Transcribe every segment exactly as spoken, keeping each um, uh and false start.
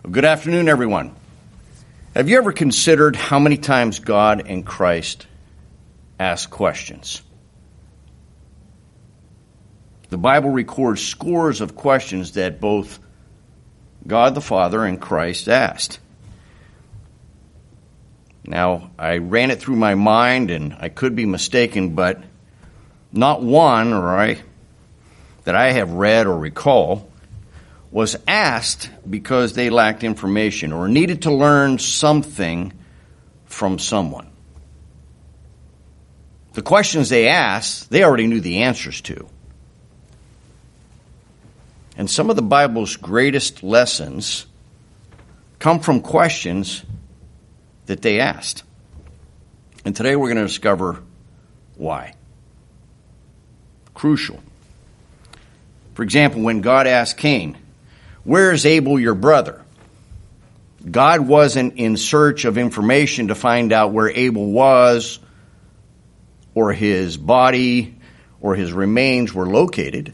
Good afternoon, everyone. Have you ever considered how many times God and Christ ask questions? The Bible records scores of questions that both God the Father and Christ asked. Now, I ran it through my mind, and I could be mistaken, but not one or I, that I have read or recall was asked because they lacked information or needed to learn something from someone. The questions they asked, they already knew the answers to. And some of the Bible's greatest lessons come from questions that they asked. And today we're going to discover why. Crucial. For example, when God asked Cain, "Where is Abel, your brother?" God wasn't in search of information to find out where Abel was or his body or his remains were located.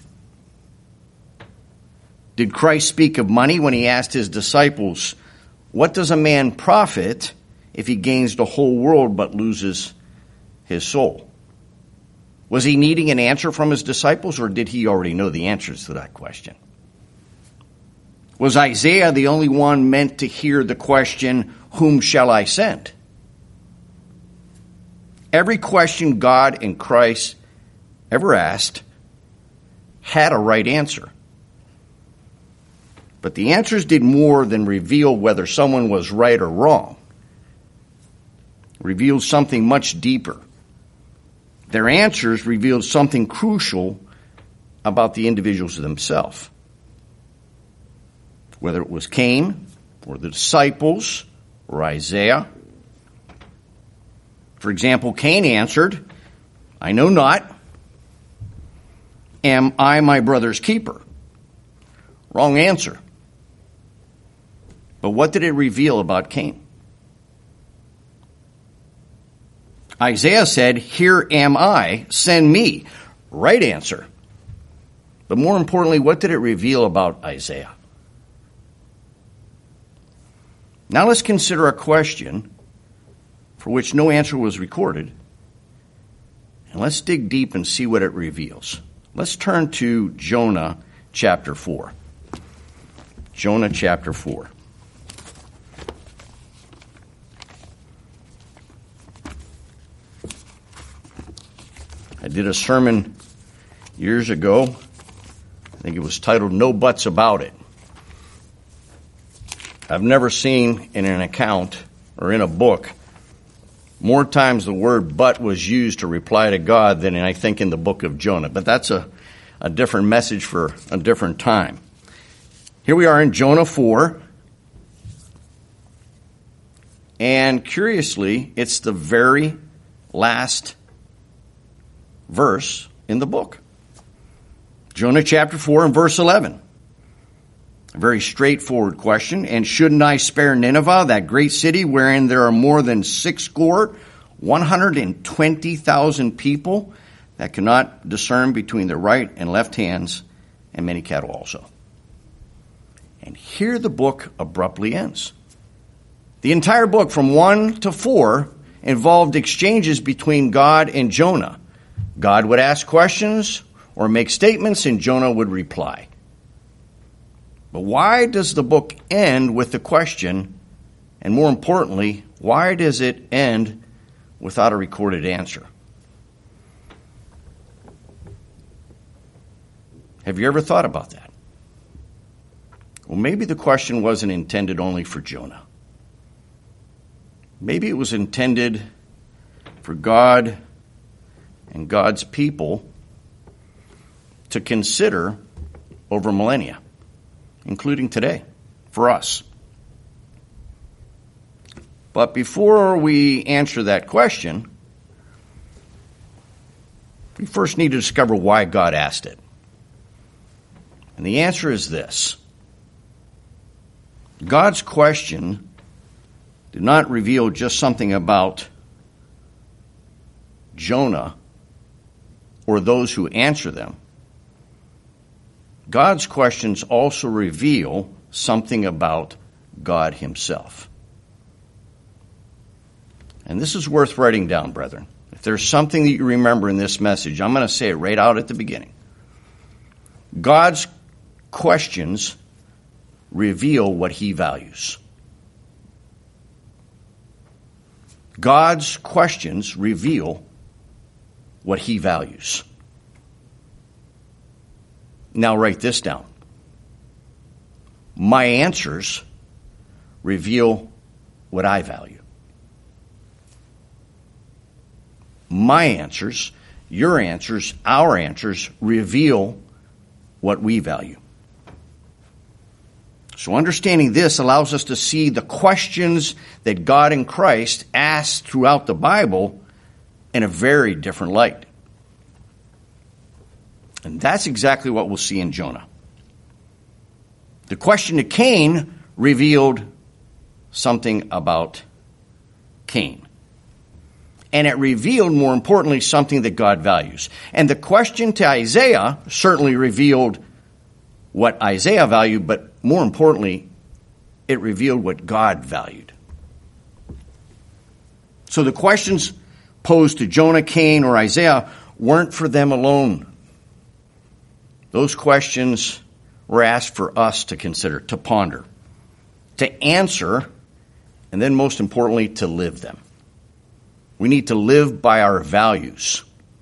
Did Christ speak of money when he asked his disciples, "What does a man profit if he gains the whole world but loses his soul?" Was he needing an answer from his disciples, or did he already know the answers to that question? Was Isaiah the only one meant to hear the question, "Whom shall I send?" Every question God and Christ ever asked had a right answer. But the answers did more than reveal whether someone was right or wrong. Revealed something much deeper. Their answers revealed something crucial about the individuals themselves. Whether it was Cain or the disciples or Isaiah. For example, Cain answered, "I know not. Am I my brother's keeper?" Wrong answer. But what did it reveal about Cain? Isaiah said, "Here am I, send me." Right answer. But more importantly, what did it reveal about Isaiah? Now let's consider a question for which no answer was recorded, and let's dig deep and see what it reveals. Let's turn to Jonah chapter four. Jonah chapter four. I did a sermon years ago. I think it was titled "No Buts About It." I've never seen in an account or in a book more times the word "but" was used to reply to God than I think in the book of Jonah. But that's a, a different message for a different time. Here we are in Jonah four. And curiously, it's the very last verse in the book. Jonah chapter four and verse eleven. A very straightforward question. "And shouldn't I spare Nineveh, that great city wherein there are more than six score, one hundred and twenty thousand people that cannot discern between their right and left hands, and many cattle also?" And here the book abruptly ends. The entire book from one to four involved exchanges between God and Jonah. God would ask questions or make statements, and Jonah would reply. But why does the book end with the question? And more importantly, why does it end without a recorded answer? Have you ever thought about that? Well, maybe the question wasn't intended only for Jonah. Maybe it was intended for God and God's people to consider over millennia, including today, for us. But before we answer that question, we first need to discover why God asked it. And the answer is this. God's question did not reveal just something about Jonah or those who answer them. God's questions also reveal something about God himself. And this is worth writing down, brethren. If there's something that you remember in this message, I'm going to say it right out at the beginning. God's questions reveal what he values. God's questions reveal what he values. Now write this down. My answers reveal what I value. My answers, your answers, our answers reveal what we value. So understanding this allows us to see the questions that God in Christ asked throughout the Bible in a very different light. And that's exactly what we'll see in Jonah. The question to Cain revealed something about Cain. And it revealed, more importantly, something that God values. And the question to Isaiah certainly revealed what Isaiah valued, but more importantly, it revealed what God valued. So the questions posed to Jonah, Cain, or Isaiah weren't for them alone. Those questions were asked for us to consider, to ponder, to answer, and then most importantly, to live them. We need to live by our values.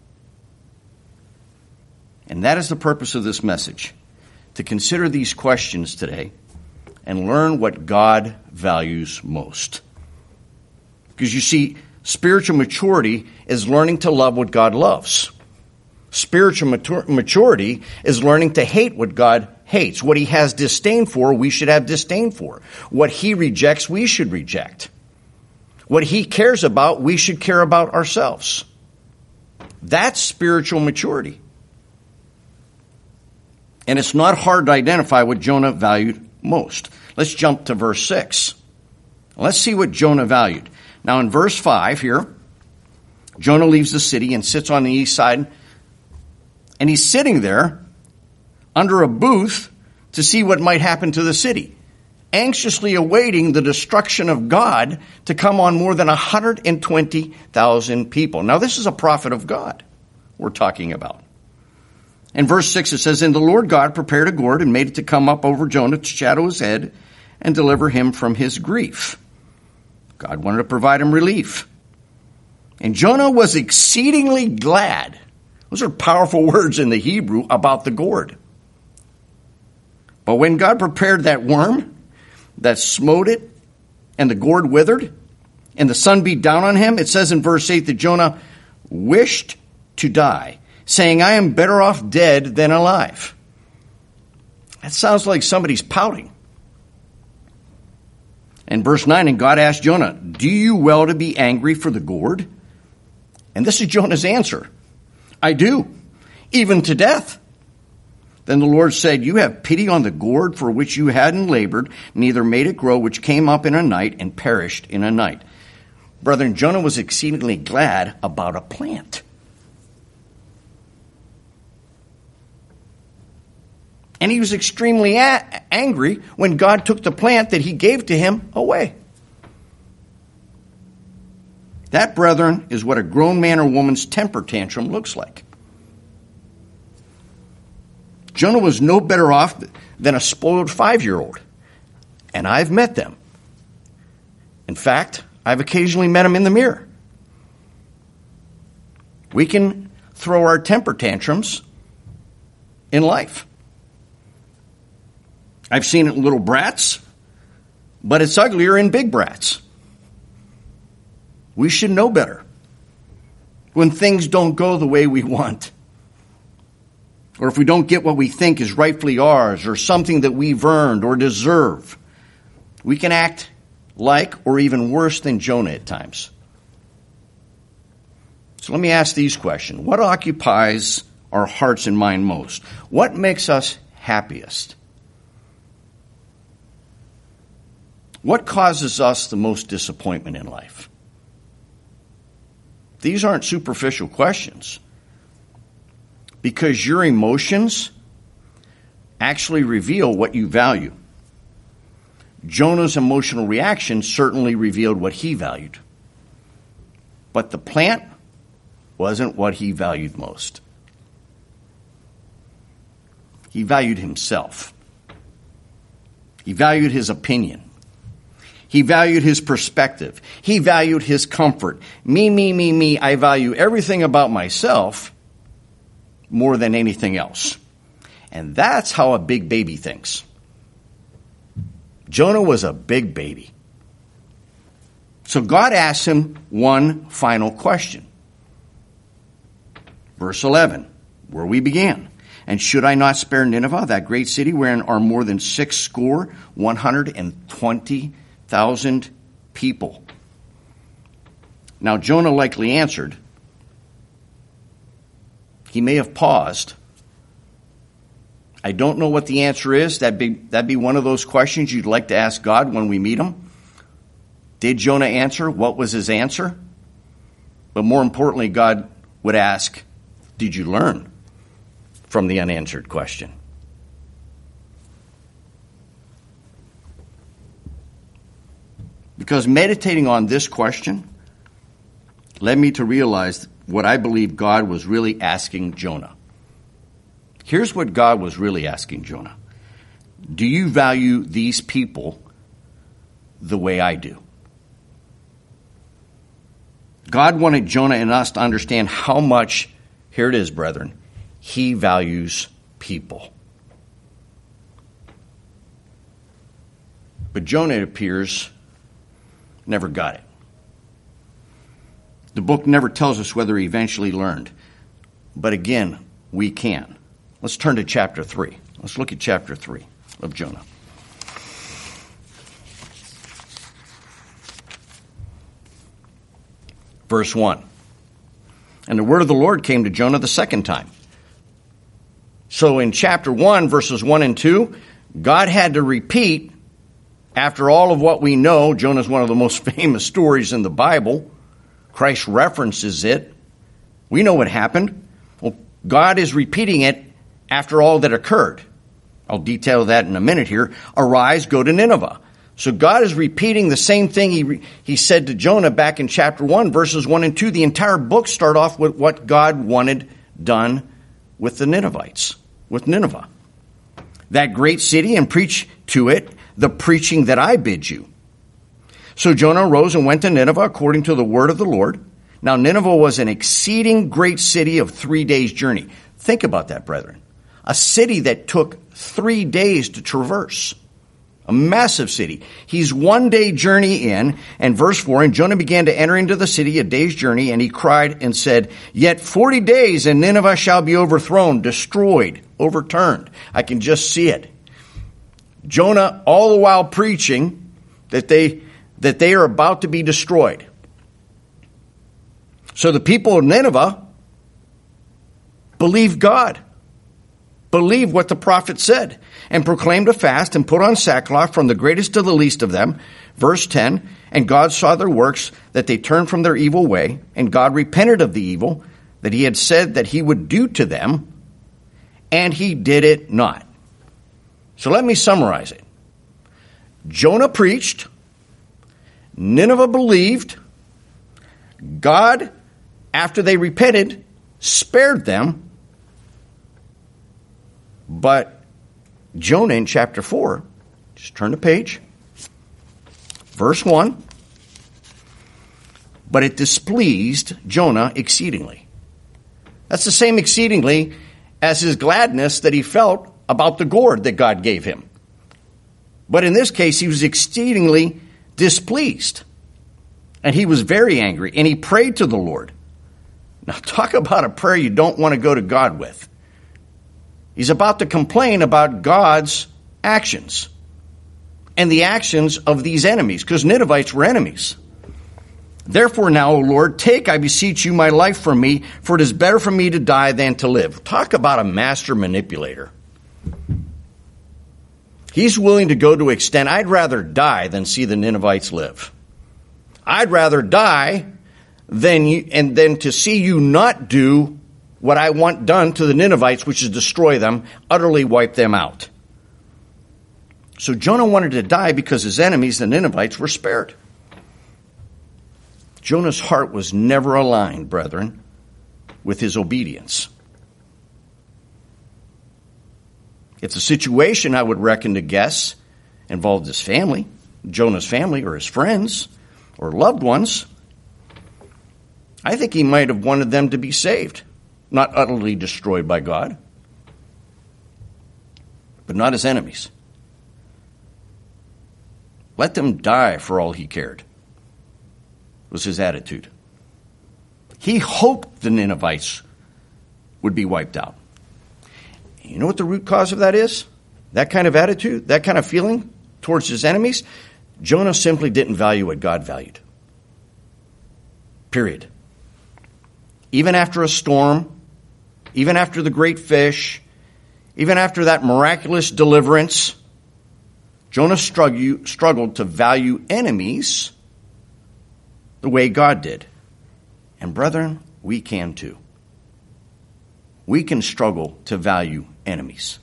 And that is the purpose of this message, to consider these questions today and learn what God values most. Because you see, spiritual maturity is learning to love what God loves. Spiritual matur- maturity is learning to hate what God hates. What he has disdain for, we should have disdain for. What he rejects, we should reject. What he cares about, we should care about ourselves. That's spiritual maturity. And it's not hard to identify what Jonah valued most. Let's jump to verse six. Let's see what Jonah valued. Now in verse five here, Jonah leaves the city and sits on the east side, and he's sitting there under a booth to see what might happen to the city, anxiously awaiting the destruction of God to come on more than one hundred twenty thousand people. Now this is a prophet of God we're talking about. In verse six it says, "And the Lord God prepared a gourd and made it to come up over Jonah to shadow his head and deliver him from his grief." God wanted to provide him relief. "And Jonah was exceedingly glad." Those are powerful words in the Hebrew about the gourd. But when God prepared that worm that smote it, and the gourd withered, and the sun beat down on him, it says in verse eight that Jonah wished to die, saying, "I am better off dead than alive." That sounds like somebody's pouting. In verse nine, and God asked Jonah, "Do you well to be angry for the gourd?" And this is Jonah's answer. "I do, even to death." Then the Lord said, "You have pity on the gourd for which you hadn't labored, neither made it grow, which came up in a night and perished in a night." Brethren, Jonah was exceedingly glad about a plant. And he was extremely a- angry when God took the plant that he gave to him away. That, brethren, is what a grown man or woman's temper tantrum looks like. Jonah was no better off than a spoiled five-year-old. And I've met them. In fact, I've occasionally met them in the mirror. We can throw our temper tantrums in life. I've seen it in little brats, but it's uglier in big brats. We should know better when things don't go the way we want, or if we don't get what we think is rightfully ours, or something that we've earned or deserve. We can act like or even worse than Jonah at times. So let me ask these questions. What occupies our hearts and mind most? What makes us happiest? What causes us the most disappointment in life? These aren't superficial questions, because your emotions actually reveal what you value. Jonah's emotional reaction certainly revealed what he valued. But the plant wasn't what he valued most. He valued himself. He valued his opinion. He valued his perspective. He valued his comfort. Me, me, me, me. I value everything about myself more than anything else. And that's how a big baby thinks. Jonah was a big baby. So God asked him one final question. Verse eleven, where we began. And should I not spare Nineveh, that great city wherein are more than six score, one hundred and twenty thousand people? Now Jonah likely answered. He may have paused. I don't know what the answer is. That'd be, that'd be one of those questions you'd like to ask God when we meet him. Did Jonah answer? What was his answer? But more importantly, God would ask, did you learn from the unanswered question? Because meditating on this question led me to realize what I believe God was really asking Jonah. Here's what God was really asking Jonah. Do you value these people the way I do? God wanted Jonah and us to understand how much, here it is, brethren, he values people. But Jonah, it appears, never got it. The book never tells us whether he eventually learned. But again, we can. Let's turn to chapter three. Let's look at chapter three of Jonah. Verse one. And the word of the Lord came to Jonah the second time. So in chapter one, verses one and two, God had to repeat, after all of what we know, Jonah's one of the most famous stories in the Bible. Christ references it. We know what happened. Well, God is repeating it after all that occurred. I'll detail that in a minute here. Arise, go to Nineveh. So God is repeating the same thing he, re- he said to Jonah back in chapter one, verses one and two. The entire book start off with what God wanted done with the Ninevites, with Nineveh. That great city, and preach to it the preaching that I bid you. So Jonah arose and went to Nineveh according to the word of the Lord. Now Nineveh was an exceeding great city of three days' journey. Think about that, brethren. A city that took three days to traverse. A massive city. He's one day journey in, and verse four, and Jonah began to enter into the city a day's journey, and he cried and said, yet forty days and Nineveh shall be overthrown, destroyed, overturned. I can just see it. Jonah, all the while preaching that they, that they are about to be destroyed. So the people of Nineveh believed God. Believed what the prophet said, and proclaimed a fast and put on sackcloth from the greatest to the least of them. Verse ten, and God saw their works, that they turned from their evil way, and God repented of the evil that he had said that he would do to them, and he did it not. So let me summarize it. Jonah preached, Nineveh believed, God, after they repented, spared them. But Jonah in chapter four, just turn the page, verse one, but it displeased Jonah exceedingly. That's the same exceedingly as his gladness that he felt about the gourd that God gave him. But in this case, he was exceedingly displeased. And he was very angry, and he prayed to the Lord. Now talk about a prayer you don't want to go to God with. He's about to complain about God's actions and the actions of these enemies, because Ninevites were enemies. Therefore now, O Lord, take, I beseech you, my life from me, for it is better for me to die than to live. Talk about a master manipulator. He's willing to go to extent, I'd rather die than see the Ninevites live. I'd rather die than you, and than to see you not do what I want done to the Ninevites, which is destroy them, utterly wipe them out. So Jonah wanted to die because his enemies, the Ninevites, were spared. Jonah's heart was never aligned, brethren, with his obedience. If the situation, I would reckon to guess, involved his family, Jonah's family, or his friends, or loved ones, I think he might have wanted them to be saved, not utterly destroyed by God, but not his enemies. Let them die for all he cared, was his attitude. He hoped the Ninevites would be wiped out. You know what the root cause of that is? That kind of attitude, that kind of feeling towards his enemies? Jonah simply didn't value what God valued. Period. Even after a storm, even after the great fish, even after that miraculous deliverance, Jonah struggled to value enemies the way God did. And brethren, we can too. We can struggle to value enemies.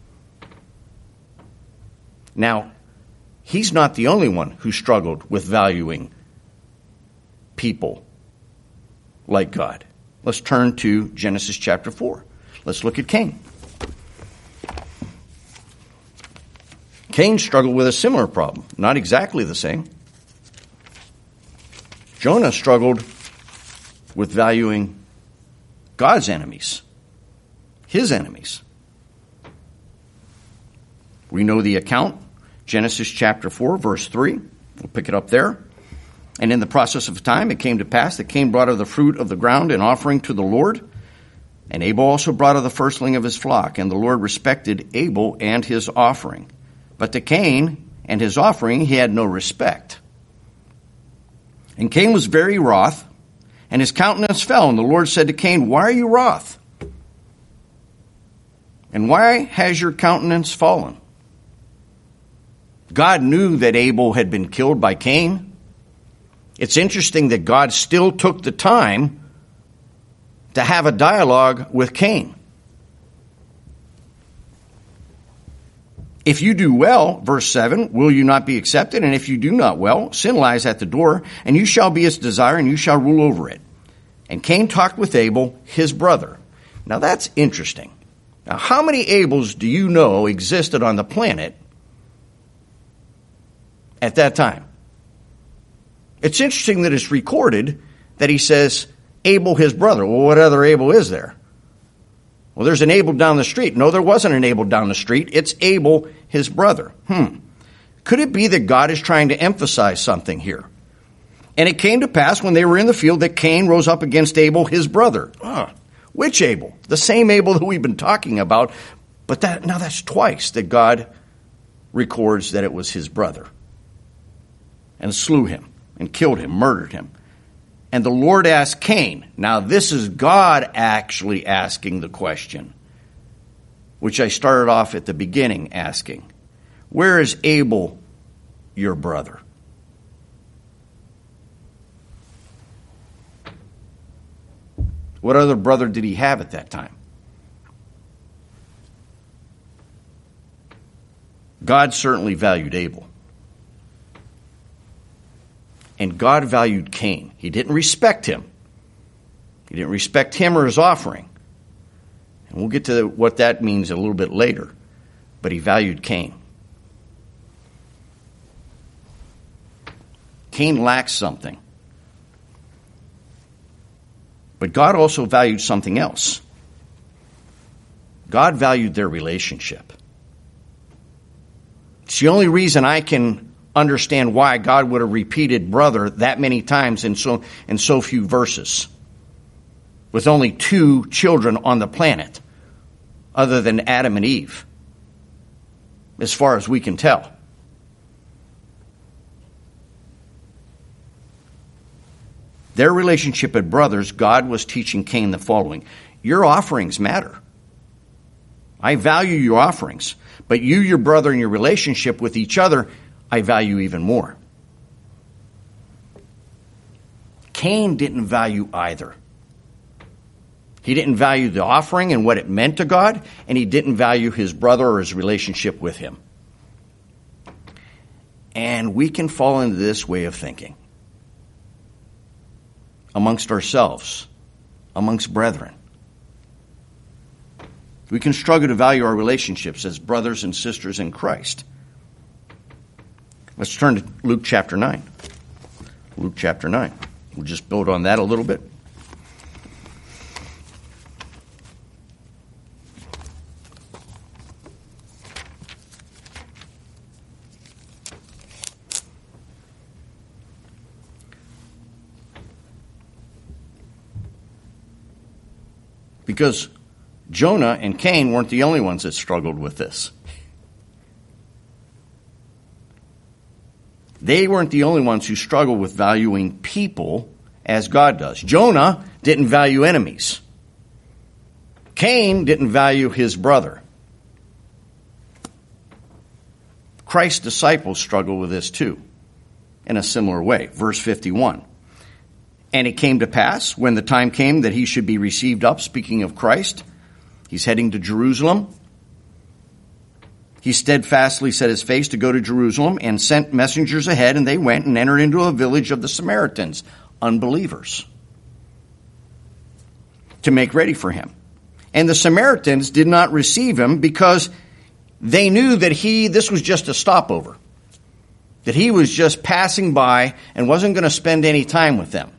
Now, he's not the only one who struggled with valuing people like God. Let's turn to Genesis chapter four. Let's look at Cain. Cain struggled with a similar problem, not exactly the same. Jonah struggled with valuing God's enemies, his enemies. We know the account, Genesis chapter four, verse three. We'll pick it up there. And in the process of time, it came to pass that Cain brought of the fruit of the ground an offering to the Lord. And Abel also brought of the firstling of his flock. And the Lord respected Abel and his offering. But to Cain and his offering he had no respect. And Cain was very wroth, and his countenance fell. And the Lord said to Cain, "Why are you wroth? And why has your countenance fallen?" God knew that Abel had been killed by Cain. It's interesting that God still took the time to have a dialogue with Cain. If you do well, verse seven, will you not be accepted? And if you do not well, sin lies at the door, and you shall be its desire, and you shall rule over it. And Cain talked with Abel, his brother. Now that's interesting. Now, how many Abels do you know existed on the planet at that time? It's interesting that it's recorded that he says, Abel, his brother. Well, what other Abel is there? Well, there's an Abel down the street. No, there wasn't an Abel down the street. It's Abel, his brother. Hmm. Could it be that God is trying to emphasize something here? And it came to pass when they were in the field that Cain rose up against Abel, his brother. Ah, which Abel? The same Abel that we've been talking about. But that now that's twice that God records that it was his brother. And slew him, and killed him, murdered him. And the Lord asked Cain. Now this is God actually asking the question, which I started off at the beginning asking. Where is Abel, your brother? What other brother did he have at that time? God certainly valued Abel. And God valued Cain. He didn't respect him. He didn't respect him or his offering. And we'll get to what that means a little bit later. But he valued Cain. Cain lacked something. But God also valued something else. God valued their relationship. It's the only reason I can understand why God would have repeated brother that many times in so in so few verses, with only two children on the planet other than Adam and Eve, as far as we can tell. Their relationship as brothers, God was teaching Cain the following: your offerings matter. I value your offerings, but you, your brother, and your relationship with each other, I value even more. Cain didn't value either. He didn't value the offering and what it meant to God, and he didn't value his brother or his relationship with him. And we can fall into this way of thinking amongst ourselves, amongst brethren. We can struggle to value our relationships as brothers and sisters in Christ. Let's turn to Luke chapter nine. Luke chapter nine. We'll just build on that a little bit. Because Jonah and Cain weren't the only ones that struggled with this. They weren't the only ones who struggled with valuing people as God does. Jonah didn't value enemies. Cain didn't value his brother. Christ's disciples struggle with this too, in a similar way. Verse fifty-one. And it came to pass, when the time came that he should be received up, speaking of Christ, he's heading to Jerusalem. He steadfastly set his face to go to Jerusalem and sent messengers ahead, and they went and entered into a village of the Samaritans, unbelievers, to make ready for him. And the Samaritans did not receive him because they knew that he, this was just a stopover, that he was just passing by and wasn't going to spend any time with them.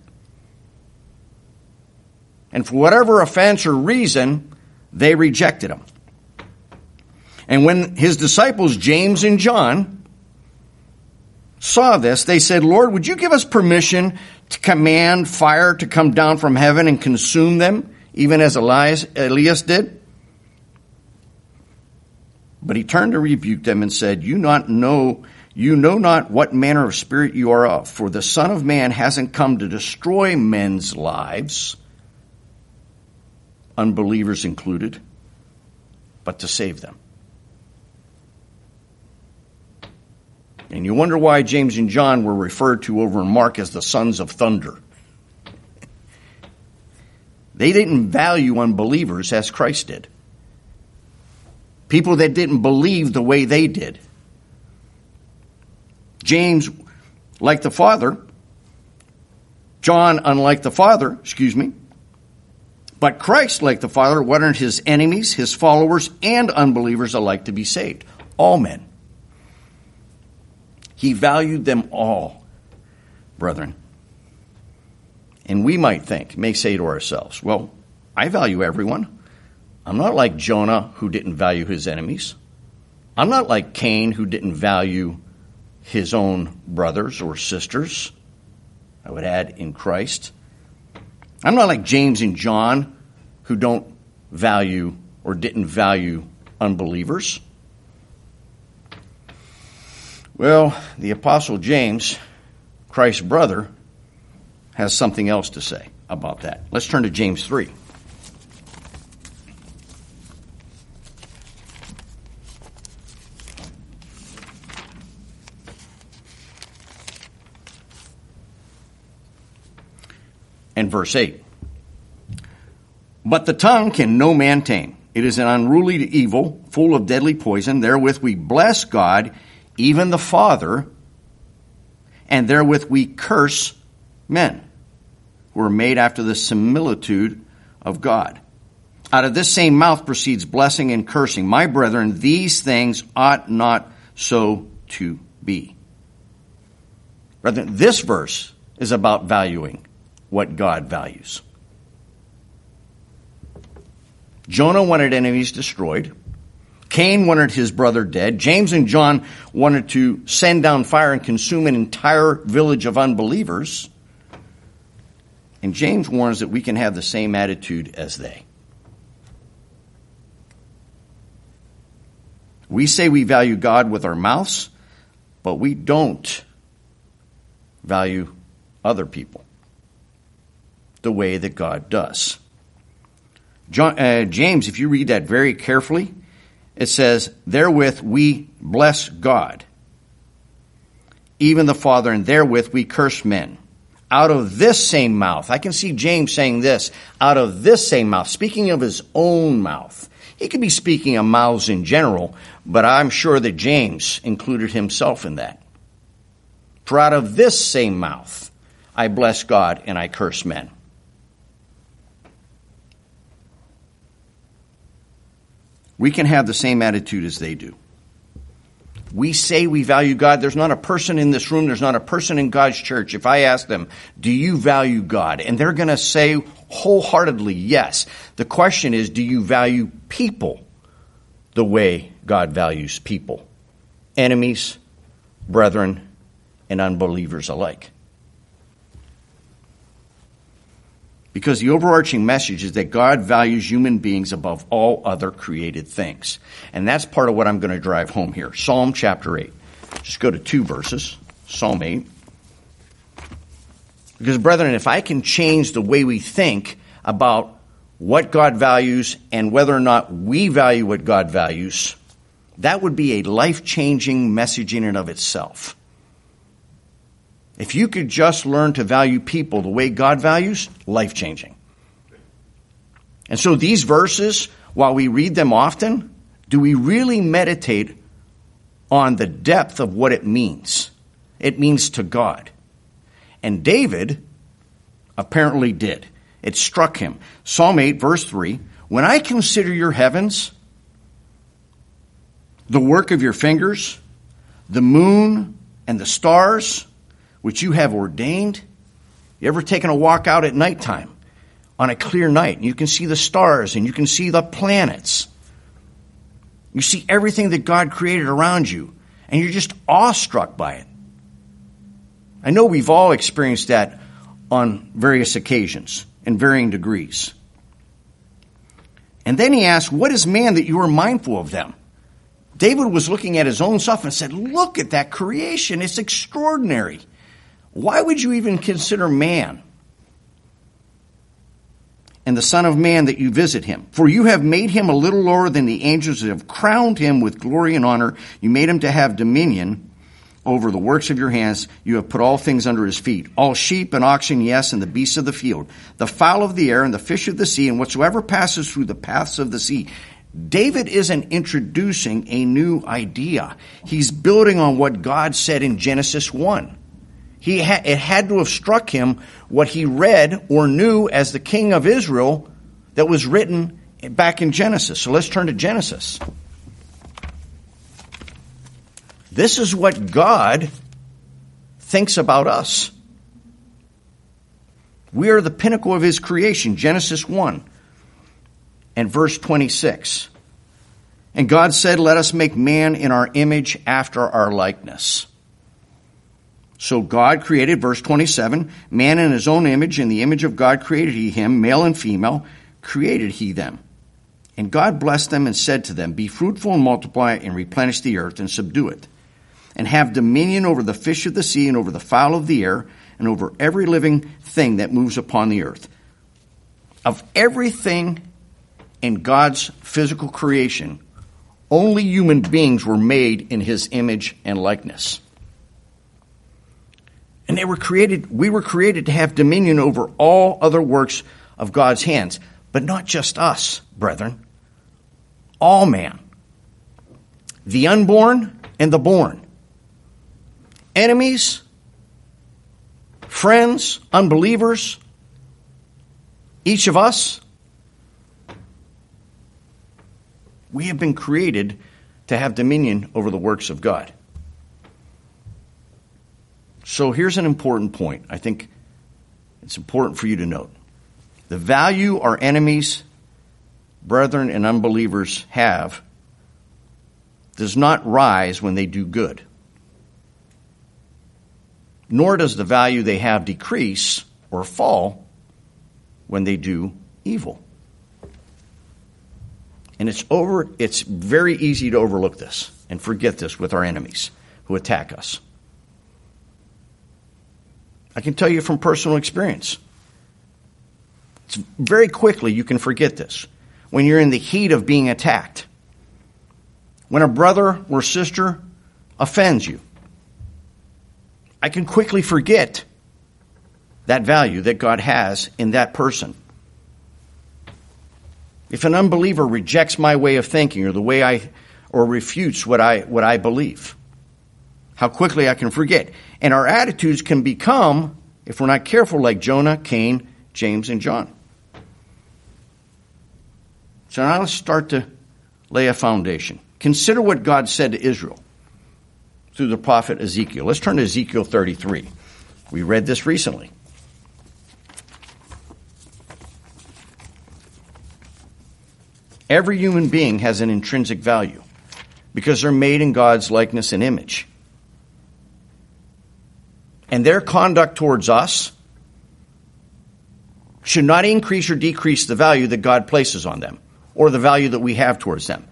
And for whatever offense or reason, they rejected him. And when his disciples, James and John, saw this, they said, Lord, would you give us permission to command fire to come down from heaven and consume them, even as Elias, Elias did? But he turned to rebuke them and said, you not know, you know not what manner of spirit you are of, for the Son of Man hasn't come to destroy men's lives, unbelievers included, but to save them. And you wonder why James and John were referred to over in Mark as the sons of thunder. They didn't value unbelievers as Christ did. People that didn't believe the way they did. James, like the Father, John, unlike the Father, excuse me, but Christ, like the Father, wanted his enemies, his followers, and unbelievers alike to be saved. All men. He valued them all, brethren. And we might think, may say to ourselves, well, I value everyone. I'm not like Jonah, who didn't value his enemies. I'm not like Cain, who didn't value his own brothers or sisters. I would add, in Christ. I'm not like James and John, who don't value or didn't value unbelievers. Well, the Apostle James, Christ's brother, has something else to say about that. Let's turn to James three. And verse eight. But the tongue can no man tame. It is an unruly evil, full of deadly poison. Therewith we bless God, even the Father, and therewith we curse men, who are made after the similitude of God. Out of this same mouth proceeds blessing and cursing. My brethren, these things ought not so to be. Brethren, this verse is about valuing what God values. Jonah wanted enemies destroyed. Cain wanted his brother dead. James and John wanted to send down fire and consume an entire village of unbelievers. And James warns that we can have the same attitude as they. We say we value God with our mouths, but we don't value other people the way that God does. John, uh, James, if you read that very carefully, it says, therewith we bless God, even the Father, and therewith we curse men. Out of this same mouth, I can see James saying this, out of this same mouth, speaking of his own mouth. He could be speaking of mouths in general, but I'm sure that James included himself in that. For out of this same mouth I bless God and I curse men. We can have the same attitude as they do. We say we value God. There's not a person in this room, there's not a person in God's church. If I ask them, do you value God? And they're going to say wholeheartedly, yes. The question is, do you value people the way God values people? Enemies, brethren, and unbelievers alike. Because the overarching message is that God values human beings above all other created things. And that's part of what I'm going to drive home here. Psalm chapter eight. Just go to two verses. Psalm eight. Because, brethren, if I can change the way we think about what God values and whether or not we value what God values, that would be a life-changing message in and of itself. If you could just learn to value people the way God values, life-changing. And so these verses, while we read them often, do we really meditate on the depth of what it means? It means to God. And David apparently did. It struck him. Psalm eight, verse three, when I consider your heavens, the work of your fingers, the moon and the stars, which you have ordained. You ever taken a walk out at nighttime on a clear night and you can see the stars and you can see the planets. You see everything that God created around you and you're just awestruck by it. I know we've all experienced that on various occasions in varying degrees. And then he asked, what is man that you are mindful of them? David was looking at his own self and said, look at that creation. It's extraordinary. Why would you even consider man and the Son of Man that you visit him? For you have made him a little lower than the angels that have crowned him with glory and honor. You made him to have dominion over the works of your hands. You have put all things under his feet. All sheep and oxen, yes, and the beasts of the field, the fowl of the air and the fish of the sea, and whatsoever passes through the paths of the sea. David isn't introducing a new idea. He's building on what God said in Genesis one. He ha- it had to have struck him what he read or knew as the king of Israel that was written back in Genesis. So let's turn to Genesis. This is what God thinks about us. We are the pinnacle of his creation, Genesis one and verse twenty-six. And God said, let us make man in our image after our likeness. So God created, verse twenty-seven, man in his own image, in the image of God created he him, male and female, created he them. And God blessed them and said to them, be fruitful and multiply and replenish the earth and subdue it, and have dominion over the fish of the sea and over the fowl of the air and over every living thing that moves upon the earth. Of everything in God's physical creation, only human beings were made in his image and likeness. And they were created, we were created to have dominion over all other works of God's hands. But not just us, brethren. All man. The unborn and the born. Enemies, friends, unbelievers, each of us. We have been created to have dominion over the works of God. So here's an important point. I think it's important for you to note. The value our enemies, brethren, and unbelievers have does not rise when they do good. Nor does the value they have decrease or fall when they do evil. And it's over, it's very easy to overlook this and forget this with our enemies who attack us. I can tell you from personal experience. It's very quickly you can forget this when you're in the heat of being attacked. When a brother or sister offends you, I can quickly forget that value that God has in that person. If an unbeliever rejects my way of thinking or the way I, or refutes what I, what I believe, How quickly I can forget. And our attitudes can become, if we're not careful, like Jonah, Cain, James, and John. So now let's start to lay a foundation. Consider what God said to Israel through the prophet Ezekiel. Let's turn to Ezekiel thirty-three. We read this recently. Every human being has an intrinsic value because they're made in God's likeness and image. And their conduct towards us should not increase or decrease the value that God places on them or the value that we have towards them.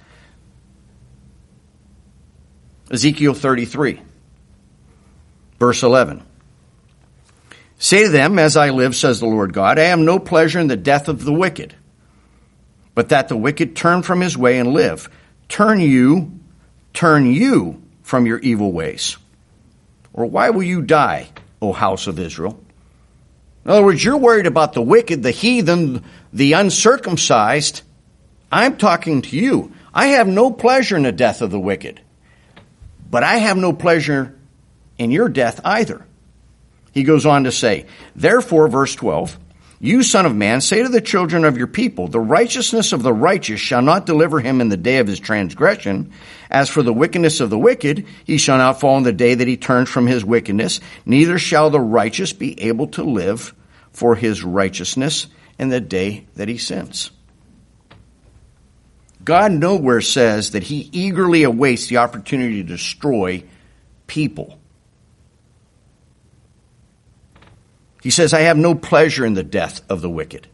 Ezekiel thirty-three, verse eleven. Say to them, as I live, says the Lord God, I have no pleasure in the death of the wicked, but that the wicked turn from his way and live. Turn you, turn you from your evil ways. Or why will you die, O house of Israel? In other words, you're worried about the wicked, the heathen, the uncircumcised. I'm talking to you. I have no pleasure in the death of the wicked, but I have no pleasure in your death either. He goes on to say, therefore, verse twelve, you, son of man, say to the children of your people, the righteousness of the righteous shall not deliver him in the day of his transgression. As for the wickedness of the wicked, he shall not fall in the day that he turns from his wickedness. Neither shall the righteous be able to live for his righteousness in the day that he sins. God nowhere says that he eagerly awaits the opportunity to destroy people. He says, I have no pleasure in the death of the wicked.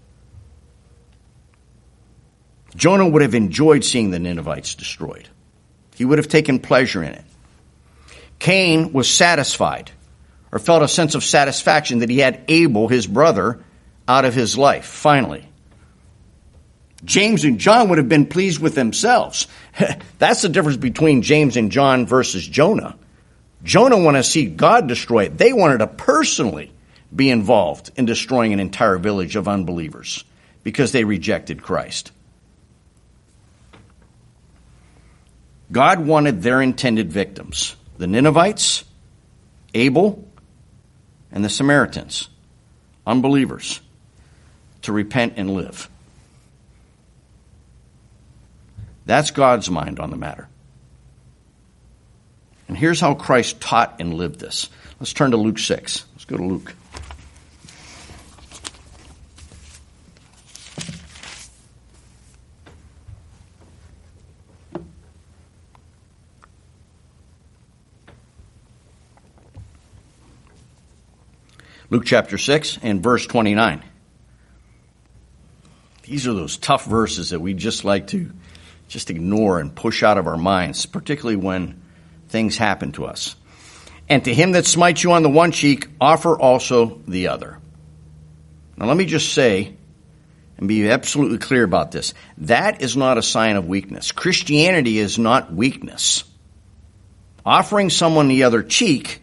Jonah would have enjoyed seeing the Ninevites destroyed. He would have taken pleasure in it. Cain was satisfied, or felt a sense of satisfaction that he had Abel, his brother, out of his life, finally. James and John would have been pleased with themselves. That's the difference between James and John versus Jonah. Jonah wanted to see God destroy it. They wanted to personally be involved in destroying an entire village of unbelievers because they rejected Christ. God wanted their intended victims, the Ninevites, Abel, and the Samaritans, unbelievers, to repent and live. That's God's mind on the matter. And here's how Christ taught and lived this. Let's turn to Luke six. Let's go to Luke. Luke chapter six and verse twenty-nine. These are those tough verses that we just like to just ignore and push out of our minds, particularly when things happen to us. And to him that smites you on the one cheek, offer also the other. Now let me just say, and be absolutely clear about this, that is not a sign of weakness. Christianity is not weakness. Offering someone the other cheek,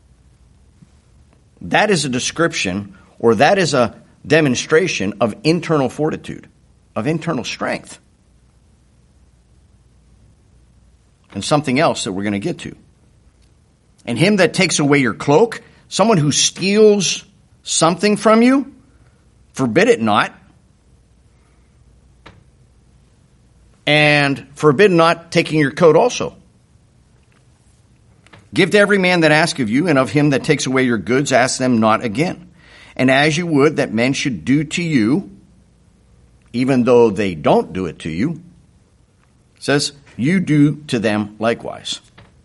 that is a description, or that is a demonstration of internal fortitude, of internal strength. And something else that we're going to get to. And him that takes away your cloak, someone who steals something from you, forbid it not. And forbid not taking your coat also. Give to every man that ask of you, and of him that takes away your goods, ask them not again. And as you would that men should do to you, even though they don't do it to you, says, you do to them likewise.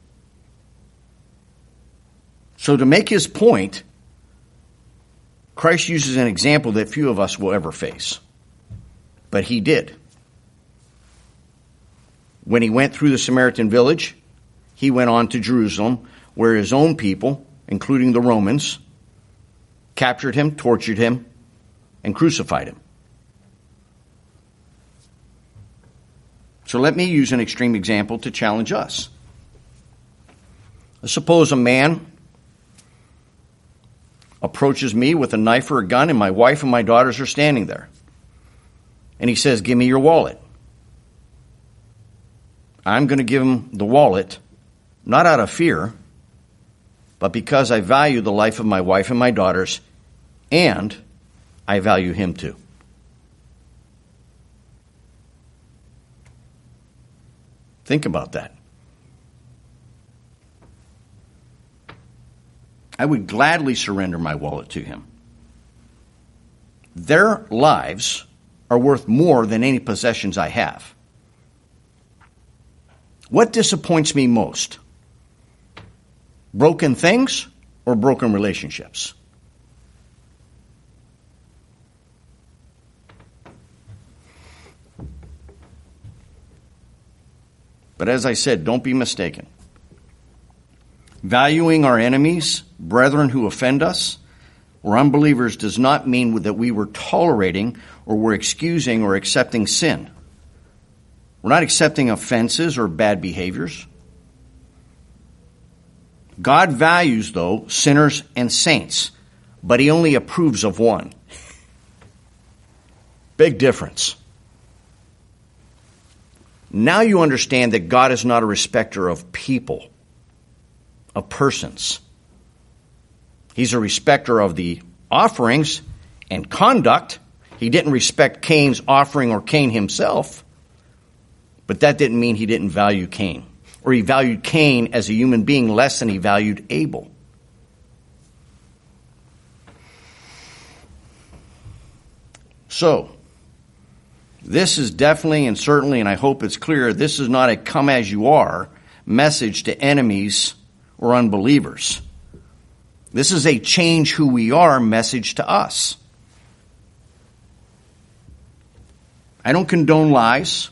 So to make his point, Christ uses an example that few of us will ever face. But he did. When he went through the Samaritan village, he went on to Jerusalem, where his own people, including the Romans, captured him, tortured him, and crucified him. So let me use an extreme example to challenge us. Let's suppose a man approaches me with a knife or a gun, and my wife and my daughters are standing there. And he says, give me your wallet. I'm going to give him the wallet, not out of fear, but because I value the life of my wife and my daughters, and I value him too. Think about that. I would gladly surrender my wallet to him. Their lives are worth more than any possessions I have. What disappoints me most? Broken things or broken relationships? But as I said, don't be mistaken. Valuing our enemies, brethren who offend us, or unbelievers does not mean that we were tolerating or we're excusing or accepting sin. We're not accepting offenses or bad behaviors. God values, though, sinners and saints, but he only approves of one. Big difference. Now you understand that God is not a respecter of people, of persons. He's a respecter of the offerings and conduct. He didn't respect Cain's offering or Cain himself, but that didn't mean he didn't value Cain, or he valued Cain as a human being less than he valued Abel. So, this is definitely and certainly, and I hope it's clear, this is not a come as you are message to enemies or unbelievers. This is a change who we are message to us. I don't condone lies.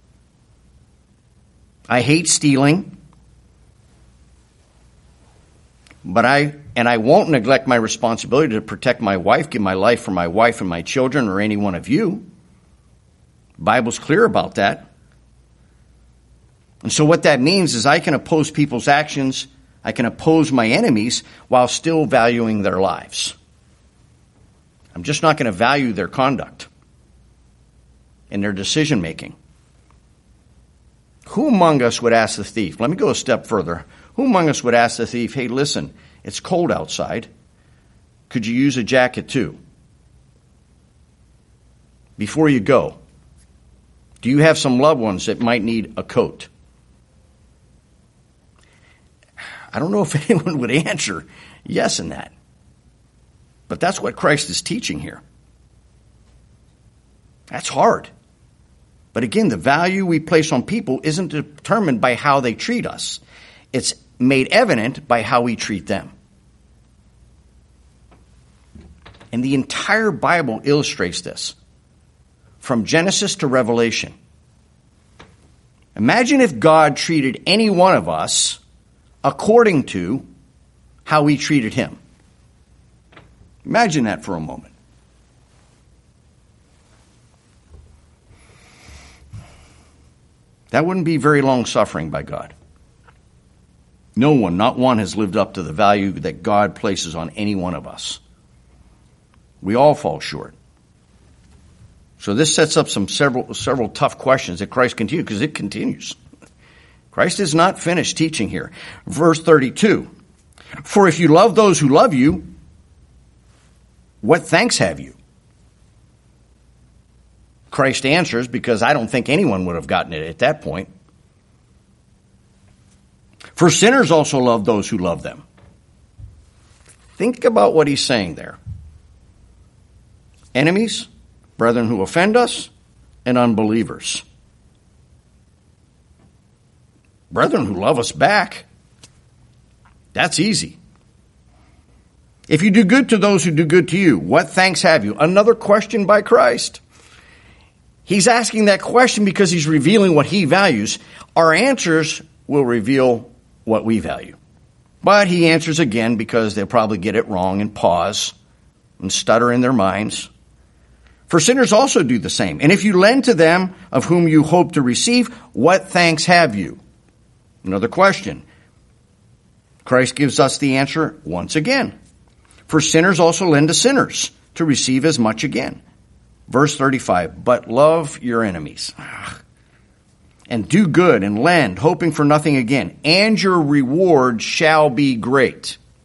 I hate stealing. But I, and I won't neglect my responsibility to protect my wife, give my life for my wife and my children or any one of you. The Bible's clear about that. And so what that means is I can oppose people's actions, I can oppose my enemies while still valuing their lives. I'm just not going to value their conduct and their decision making. Who among us would ask the thief? Let me go a step further. Who among us would ask the thief, hey, listen, it's cold outside. Could you use a jacket too? Before you go, do you have some loved ones that might need a coat? I don't know if anyone would answer yes in that. But that's what Christ is teaching here. That's hard. But again, the value we place on people isn't determined by how they treat us. It's made evident by how we treat them. And the entire Bible illustrates this. From Genesis to Revelation. Imagine if God treated any one of us according to how we treated him. Imagine that for a moment. That wouldn't be very long suffering by God. No one, not one, has lived up to the value that God places on any one of us. We all fall short. So this sets up some several several tough questions that Christ continues, because it continues. Christ is not finished teaching here. Verse thirty-two. For if you love those who love you, what thanks have you? Christ answers, because I don't think anyone would have gotten it at that point. For sinners also love those who love them. Think about what he's saying there. Enemies, brethren who offend us, and unbelievers. Brethren who love us back. That's easy. If you do good to those who do good to you, what thanks have you? Another question by Christ. He's asking that question because he's revealing what he values. Our answers will reveal what we value. But he answers again because they'll probably get it wrong and pause and stutter in their minds. For sinners also do the same. And if you lend to them of whom you hope to receive, what thanks have you? Another question. Christ gives us the answer once again. For sinners also lend to sinners to receive as much again. Verse thirty-five, but love your enemies. And do good and lend, hoping for nothing again. And your reward shall be great.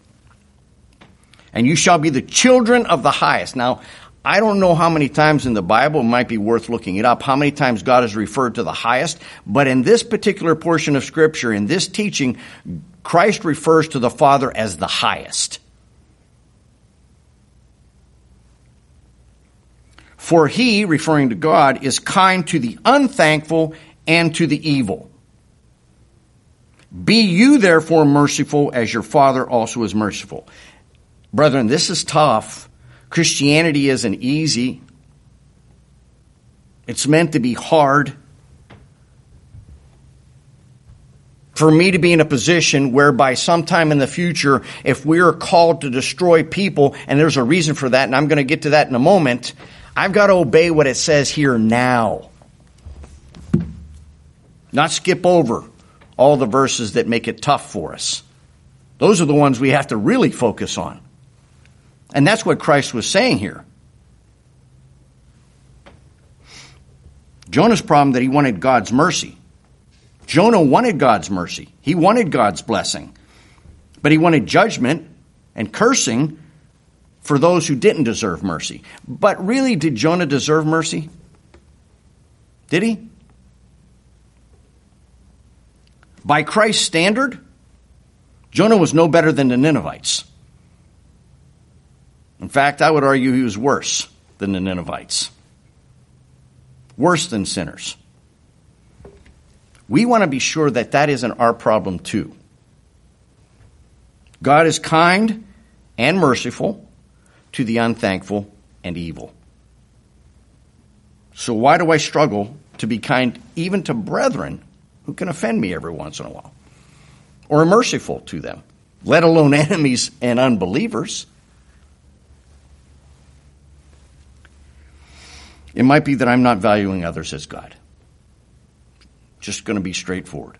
And you shall be the children of the highest. Now, I don't know how many times in the Bible, it might be worth looking it up, how many times God has referred to the highest. But in this particular portion of Scripture, in this teaching, Christ refers to the Father as the highest. For he, referring to God, is kind to the unthankful and to the evil. Be you therefore merciful as your Father also is merciful. Brethren, this is tough. Christianity isn't easy. It's meant to be hard. For me to be in a position whereby sometime in the future, if we are called to destroy people, and there's a reason for that, and I'm going to get to that in a moment, I've got to obey what it says here now. Not skip over all the verses that make it tough for us. Those are the ones we have to really focus on. And that's what Christ was saying here. Jonah's problem that he wanted God's mercy. Jonah wanted God's mercy. He wanted God's blessing. But he wanted judgment and cursing for those who didn't deserve mercy. But really, did Jonah deserve mercy? Did he? By Christ's standard, Jonah was no better than the Ninevites. In fact, I would argue he was worse than the Ninevites. Worse than sinners. We want to be sure that that isn't our problem too. God is kind and merciful to the unthankful and evil. So why do I struggle to be kind even to brethren who can offend me every once in a while? Or merciful to them, let alone enemies and unbelievers? It might be that I'm not valuing others as God. Just going to be straightforward.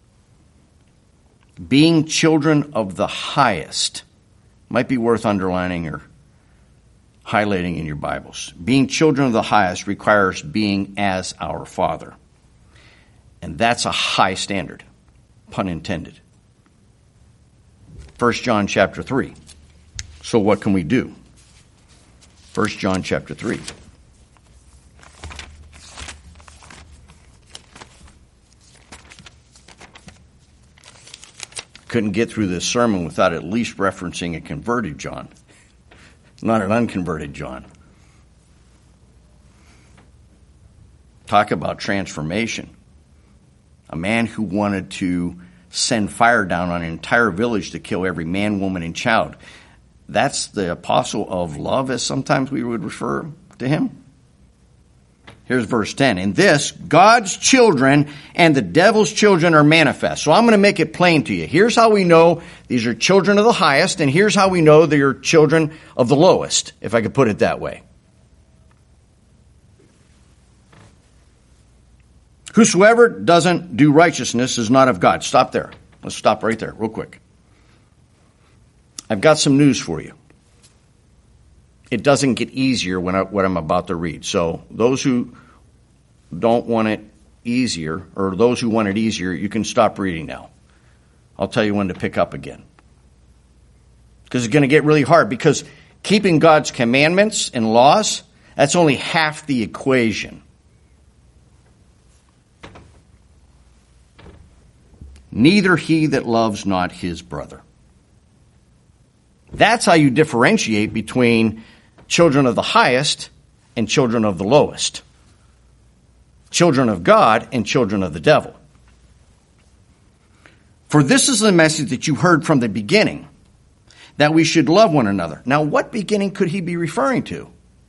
Being children of the highest might be worth underlining or highlighting in your Bibles. Being children of the highest requires being as our Father. And that's a high standard, pun intended. First John chapter three. So what can we do? First John chapter three. Couldn't get through this sermon without at least referencing a converted John, not an unconverted John. Talk about transformation. A man who wanted to send fire down on an entire village to kill every man, woman, and child. That's the apostle of love, as sometimes we would refer to him. Here's verse ten. In this, God's children and the devil's children are manifest. So I'm going to make it plain to you. Here's how we know these are children of the highest, and here's how we know they are children of the lowest, if I could put it that way. Whosoever doesn't do righteousness is not of God. Stop there. Let's stop right there real quick. I've got some news for you. It doesn't get easier when I, what I'm about to read. So those who don't want it easier, or those who want it easier, you can stop reading now. I'll tell you when to pick up again. Because it's going to get really hard, because keeping God's commandments and laws, that's only half the equation. Neither he that loves not his brother. That's how you differentiate between children of the highest and children of the lowest. Children of God and children of the devil. For this is the message that you heard from the beginning, that we should love one another. Now, what beginning could he be referring to?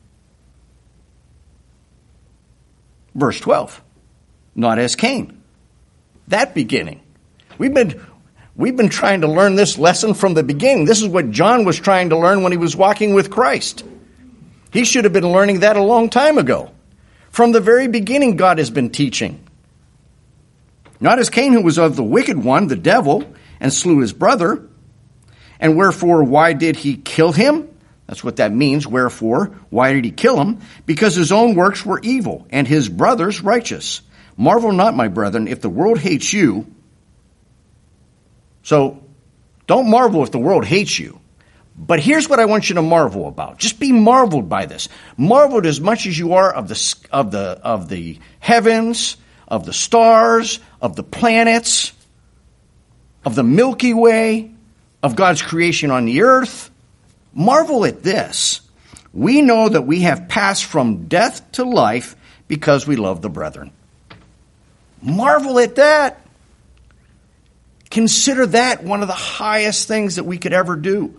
Verse twelve. Not as Cain. That beginning. We've been... We've been trying to learn this lesson from the beginning. This is what John was trying to learn when he was walking with Christ. He should have been learning that a long time ago. From the very beginning, God has been teaching. Not as Cain, who was of the wicked one, the devil, and slew his brother. And wherefore, why did he kill him? That's what that means. Wherefore, why did he kill him? Because his own works were evil, and his brother's righteous. Marvel not, my brethren, if the world hates you. So, don't marvel if the world hates you. But here's what I want you to marvel about. Just be marveled by this. Marveled as much as you are of the, of the, of the heavens, of the stars, of the planets, of the Milky Way, of God's creation on the earth. Marvel at this. We know that we have passed from death to life because we love the brethren. Marvel at that. Consider that one of the highest things that we could ever do.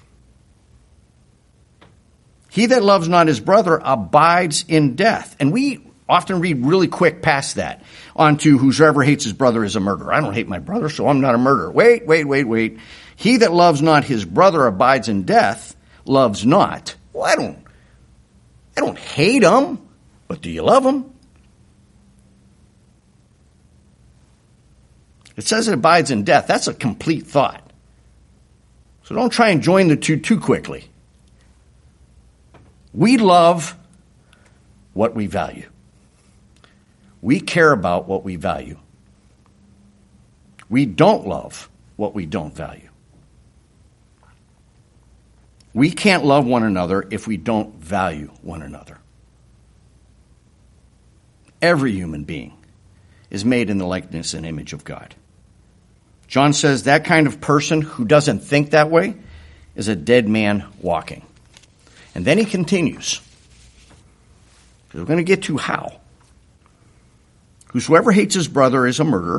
He that loves not his brother abides in death. And we often read really quick past that onto whosoever hates his brother is a murderer. I don't hate my brother, so I'm not a murderer. Wait, wait, wait, wait. He that loves not his brother abides in death, loves not. Well, I don't, I don't hate him, but do you love him? It says it abides in death. That's a complete thought. So don't try and join the two too quickly. We love what we value. We care about what we value. We don't love what we don't value. We can't love one another if we don't value one another. Every human being is made in the likeness and image of God. John says that kind of person who doesn't think that way is a dead man walking. And then he continues. We're going to get to how. Whosoever hates his brother is a murderer,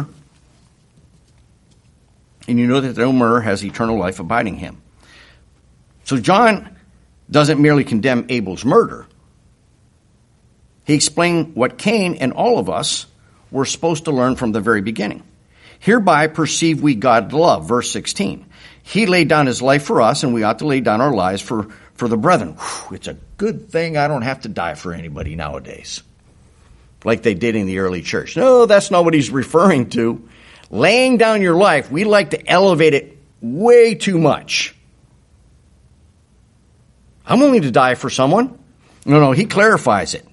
and you know that no murderer has eternal life abiding him. So John doesn't merely condemn Abel's murder. He explained what Cain and all of us were supposed to learn from the very beginning. Hereby perceive we God's love, verse sixteen. He laid down his life for us, and we ought to lay down our lives for, for the brethren. Whew, it's a good thing I don't have to die for anybody nowadays, like they did in the early church. No, that's not what he's referring to. Laying down your life, we like to elevate it way too much. I'm willing to die for someone. No, no, he clarifies it.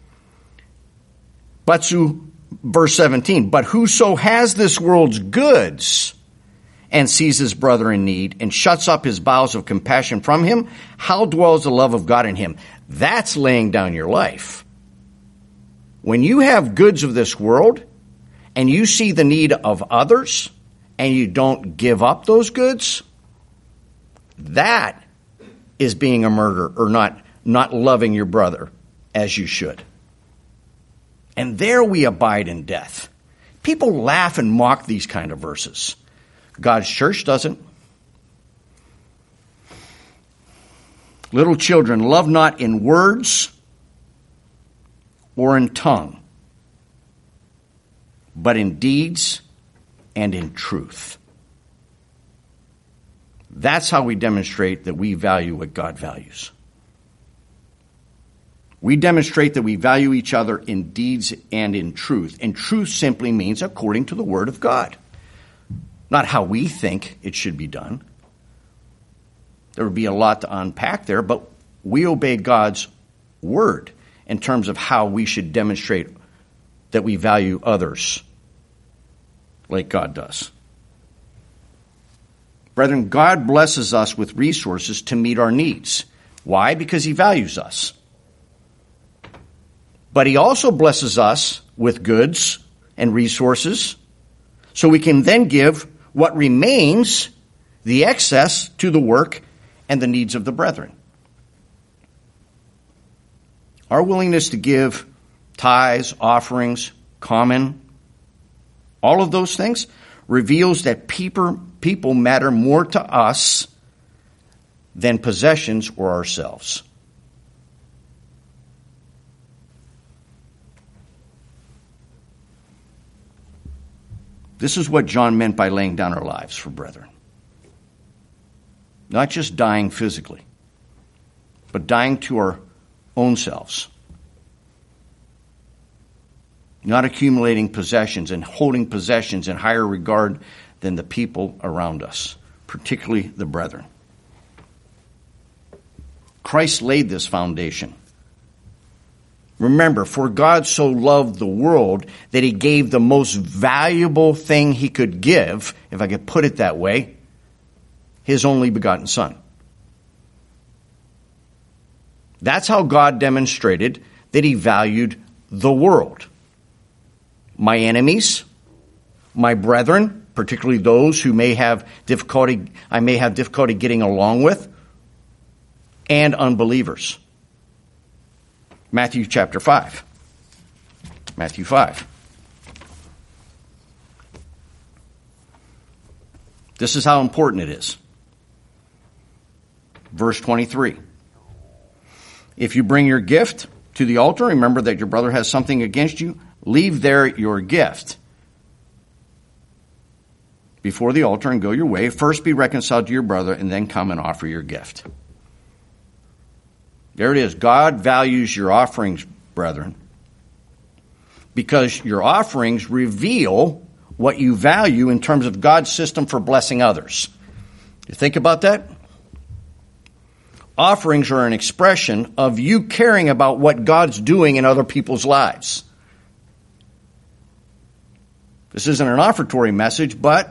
Batsu, verse seventeen, but whoso has this world's goods and sees his brother in need and shuts up his bowels of compassion from him, how dwells the love of God in him? That's laying down your life. When you have goods of this world and you see the need of others and you don't give up those goods, that is being a murderer or not, not loving your brother as you should. And there we abide in death. People laugh and mock these kind of verses. God's church doesn't. Little children, love not in words or in tongue, but in deeds and in truth. That's how we demonstrate that we value what God values. We demonstrate that we value each other in deeds and in truth. And truth simply means according to the Word of God, not how we think it should be done. There would be a lot to unpack there, but we obey God's Word in terms of how we should demonstrate that we value others like God does. Brethren, God blesses us with resources to meet our needs. Why? Because he values us. But he also blesses us with goods and resources so we can then give what remains, the excess, to the work and the needs of the brethren. Our willingness to give tithes, offerings, common, all of those things reveals that people, people matter more to us than possessions or ourselves. This is what John meant by laying down our lives for brethren. Not just dying physically, but dying to our own selves. Not accumulating possessions and holding possessions in higher regard than the people around us, particularly the brethren. Christ laid this foundation. Remember, for God so loved the world that he gave the most valuable thing he could give, if I could put it that way, his only begotten Son. That's how God demonstrated that he valued the world. My enemies, my brethren, particularly those who may have difficulty, I may have difficulty getting along with, and unbelievers. Matthew chapter five. Matthew five. This is how important it is. Verse twenty-three. If you bring your gift to the altar, remember that your brother has something against you, leave there your gift before the altar and go your way. First be reconciled to your brother and then come and offer your gift. There it is. God values your offerings, brethren, because your offerings reveal what you value in terms of God's system for blessing others. You think about that? Offerings are an expression of you caring about what God's doing in other people's lives. This isn't an offertory message, but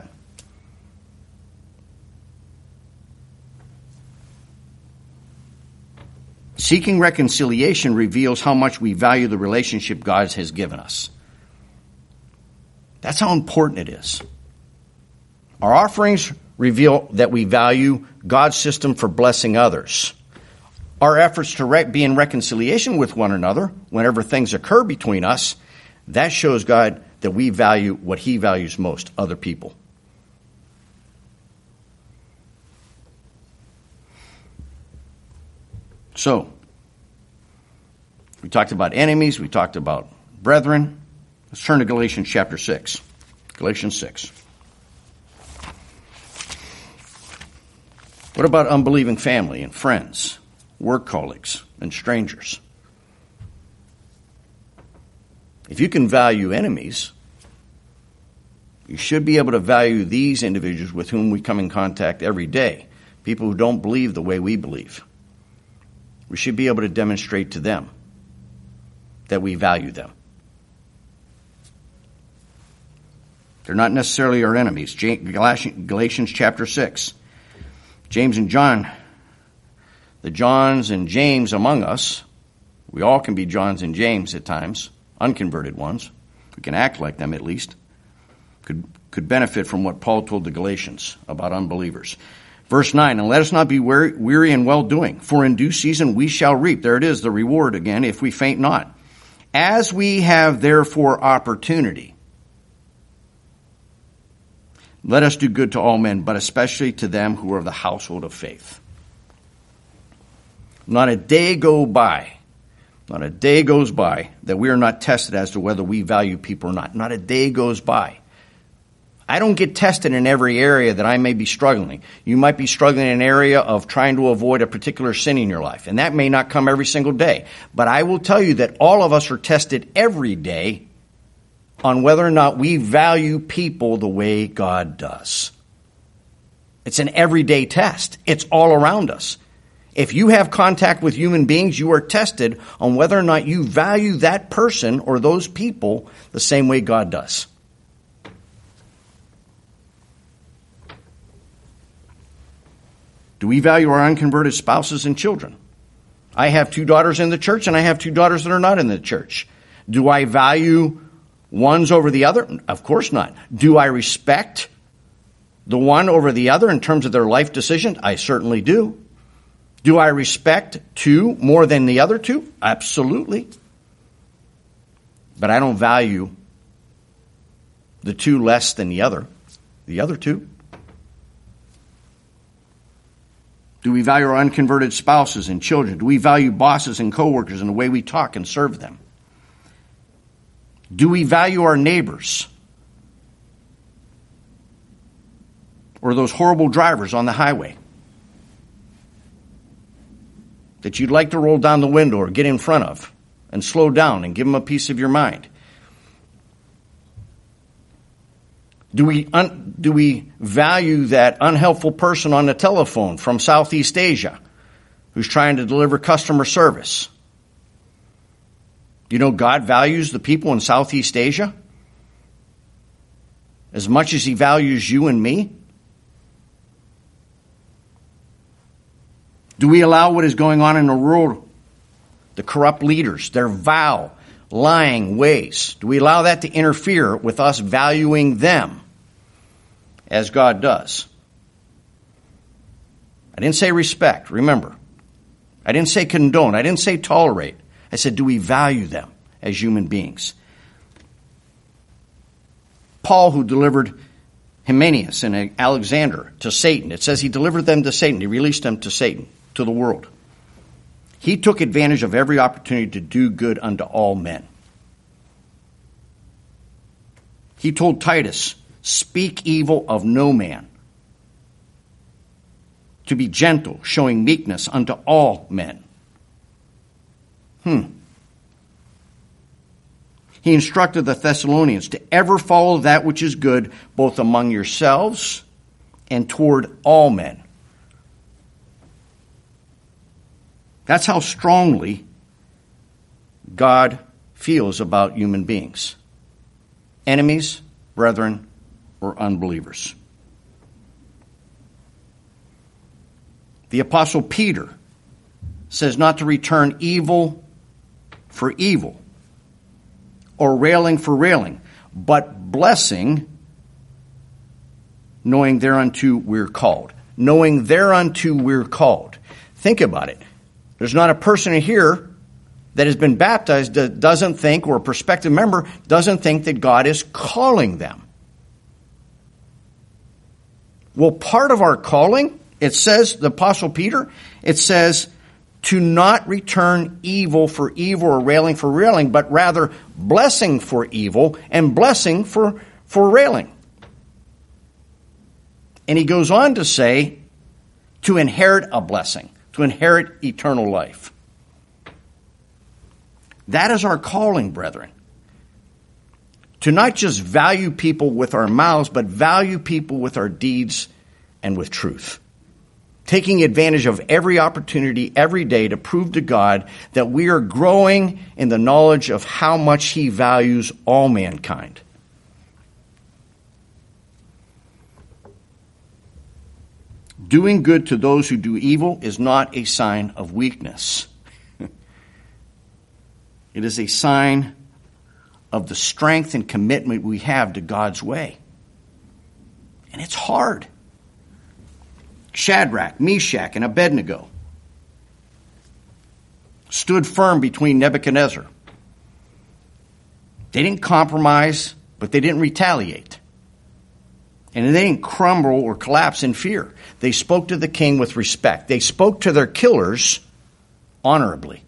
seeking reconciliation reveals how much we value the relationship God has given us. That's how important it is. Our offerings reveal that we value God's system for blessing others. Our efforts to re- be in reconciliation with one another, whenever things occur between us, that shows God that we value what he values most, other people. So, we talked about enemies, we talked about brethren. Let's turn to Galatians chapter six. Galatians six. What about unbelieving family and friends, work colleagues, and strangers? If you can value enemies, you should be able to value these individuals with whom we come in contact every day, people who don't believe the way we believe. We should be able to demonstrate to them that we value them. They're not necessarily our enemies. Galatians chapter six. James and John, the Johns and James among us, we all can be Johns and James at times, unconverted ones. We can act like them at least. Could, could benefit from what Paul told the Galatians about unbelievers. Verse nine, and let us not be weary, weary in well-doing, for in due season we shall reap. There it is, the reward again, if we faint not. As we have therefore opportunity, let us do good to all men, but especially to them who are of the household of faith. Not a day go by, not a day goes by that we are not tested as to whether we value people or not. Not a day goes by. I don't get tested in every area that I may be struggling. You might be struggling in an area of trying to avoid a particular sin in your life, and that may not come every single day. But I will tell you that all of us are tested every day on whether or not we value people the way God does. It's an everyday test. It's all around us. If you have contact with human beings, you are tested on whether or not you value that person or those people the same way God does. Do we value our unconverted spouses and children? I have two daughters in the church, and I have two daughters that are not in the church. Do I value one's over the other? Of course not. Do I respect the one over the other in terms of their life decisions? I certainly do. Do I respect two more than the other two? Absolutely. But I don't value the two less than the other, the other two. Do we value our unconverted spouses and children? Do we value bosses and coworkers and the way we talk and serve them? Do we value our neighbors? Or those horrible drivers on the highway that you'd like to roll down the window or get in front of and slow down and give them a piece of your mind? Do we un, do we value that unhelpful person on the telephone from Southeast Asia who's trying to deliver customer service? Do you know God values the people in Southeast Asia as much as he values you and me? Do we allow what is going on in the world the corrupt leaders, their vile, lying ways? Do we allow that to interfere with us valuing them as God does? I didn't say respect, remember. I didn't say condone. I didn't say tolerate. I said, do we value them as human beings? Paul, who delivered Hymenaeus and Alexander to Satan, it says he delivered them to Satan. He released them to Satan, to the world. He took advantage of every opportunity to do good unto all men. He told Titus, speak evil of no man, to be gentle, showing meekness unto all men. Hmm. He instructed the Thessalonians to ever follow that which is good, both among yourselves and toward all men. That's how strongly God feels about human beings. Enemies, brethren, or unbelievers. The Apostle Peter says not to return evil for evil or railing for railing, but blessing, knowing thereunto we're called. Knowing thereunto we're called. Think about it. There's not a person in here that has been baptized that doesn't think, or a prospective member doesn't think that God is calling them. Well, part of our calling, it says, the Apostle Peter, it says to not return evil for evil or railing for railing, but rather blessing for evil and blessing for, for railing. And he goes on to say to inherit a blessing, to inherit eternal life. That is our calling, brethren. To not just value people with our mouths, but value people with our deeds and with truth. Taking advantage of every opportunity every day to prove to God that we are growing in the knowledge of how much He values all mankind. Doing good to those who do evil is not a sign of weakness. It is a sign of the strength and commitment we have to God's way. And it's hard. Shadrach, Meshach, and Abednego stood firm between Nebuchadnezzar. They didn't compromise, but they didn't retaliate. And they didn't crumble or collapse in fear. They spoke to the king with respect. They spoke to their killers honorably.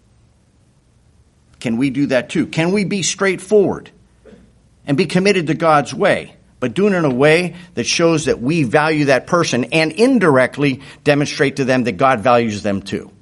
Can we do that too? Can we be straightforward and be committed to God's way, but do it in a way that shows that we value that person and indirectly demonstrate to them that God values them too?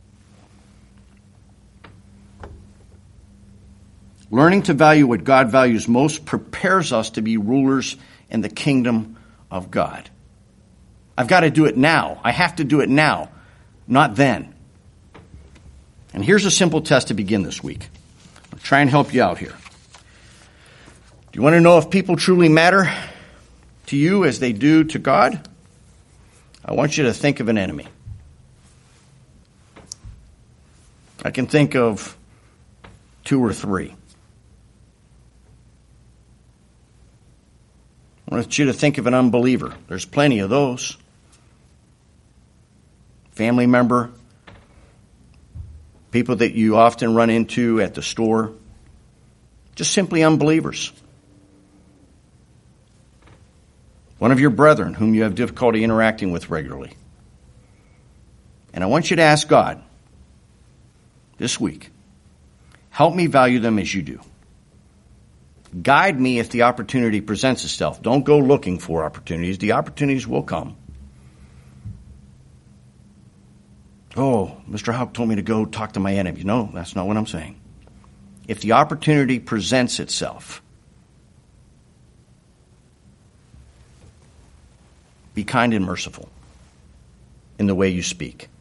Learning to value what God values most prepares us to be rulers in the kingdom of God. I've got to do it now. I have to do it now, not then. And here's a simple test to begin this week. I'll try and help you out here. Do you want to know if people truly matter to you as they do to God? I want you to think of an enemy. I can think of two or three. I want you to think of an unbeliever. There's plenty of those. Family member, people that you often run into at the store, just simply unbelievers. One of your brethren whom you have difficulty interacting with regularly. And I want you to ask God this week, help me value them as you do. Guide me if the opportunity presents itself. Don't go looking for opportunities. The opportunities will come. Oh, Mister Houck told me to go talk to my enemies. No, that's not what I'm saying. If the opportunity presents itself, be kind and merciful in the way you speak.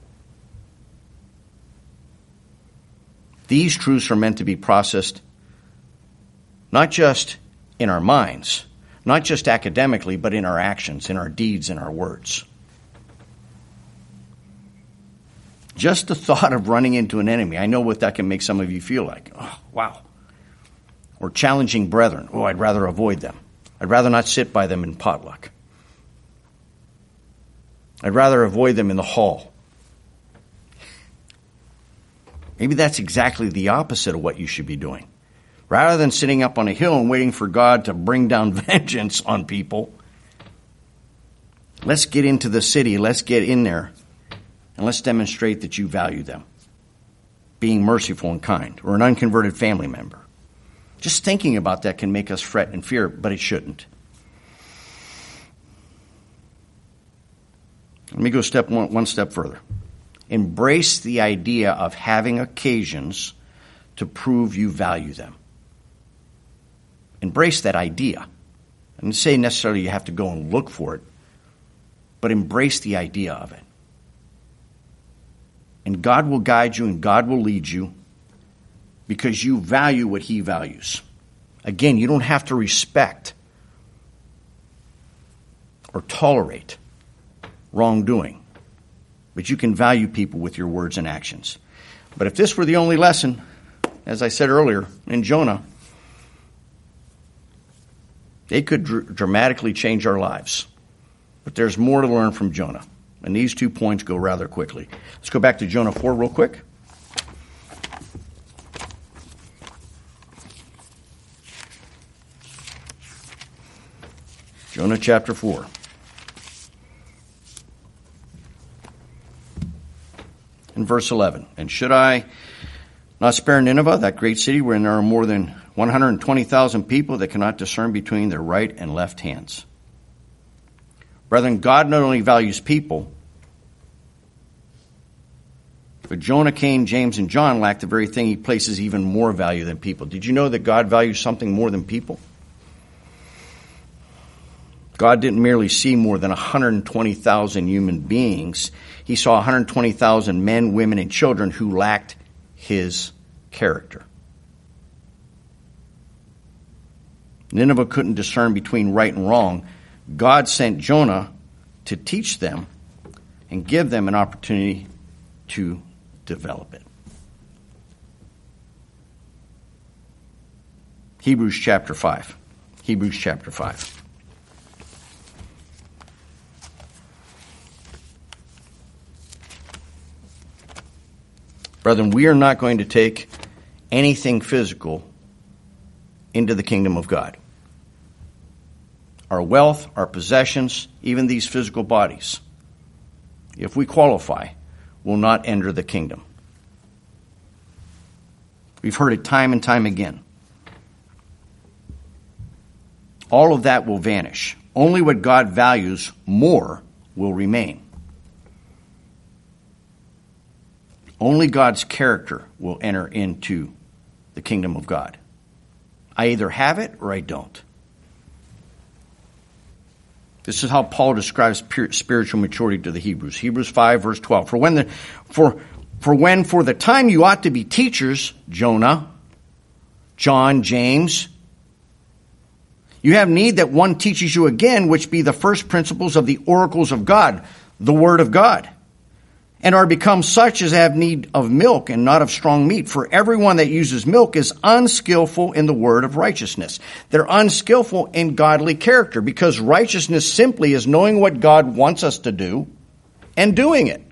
These truths are meant to be processed not just in our minds, not just academically, but in our actions, in our deeds, in our words. Just the thought of running into an enemy, I know what that can make some of you feel like. Oh, wow. Or challenging brethren. Oh, I'd rather avoid them. I'd rather not sit by them in potluck. I'd rather avoid them in the hall. Maybe that's exactly the opposite of what you should be doing. Rather than sitting up on a hill and waiting for God to bring down vengeance on people, let's get into the city, let's get in there, and let's demonstrate that you value them, being merciful and kind, or an unconverted family member. Just thinking about that can make us fret and fear, but it shouldn't. Let me go step one, one step further. Embrace the idea of having occasions to prove you value them. Embrace that idea. I didn't say necessarily you have to go and look for it, but embrace the idea of it. And God will guide you and God will lead you because you value what He values. Again, you don't have to respect or tolerate wrongdoing, but you can value people with your words and actions. But if this were the only lesson, as I said earlier, in Jonah, it could dr- dramatically change our lives. But there's more to learn from Jonah. And these two points go rather quickly. Let's go back to Jonah four real quick. Jonah chapter four. In verse eleven, and should I not spare Nineveh, that great city wherein there are more than one hundred twenty thousand people that cannot discern between their right and left hands? Brethren, God not only values people, but Jonah, Cain, James, and John lack the very thing He places even more value than people. Did you know that God values something more than people? God didn't merely see more than one hundred twenty thousand human beings. He saw one hundred twenty thousand men, women, and children who lacked His character. Nineveh couldn't discern between right and wrong. God sent Jonah to teach them and give them an opportunity to develop it. Hebrews chapter five. Hebrews chapter five. Brethren, we are not going to take anything physical into the kingdom of God. Our wealth, our possessions, even these physical bodies, if we qualify, will not enter the kingdom. We've heard it time and time again. All of that will vanish. Only what God values more will remain. Only God's character will enter into the kingdom of God. I either have it or I don't. This is how Paul describes spiritual maturity to the Hebrews. Hebrews five, verse twelve. For when the for for when for the time you ought to be teachers, Jonah, John, James, you have need that one teaches you again, which be the first principles of the oracles of God, the word of God, and are become such as have need of milk and not of strong meat. For everyone that uses milk is unskillful in the word of righteousness. They're unskillful in godly character, because righteousness simply is knowing what God wants us to do and doing it.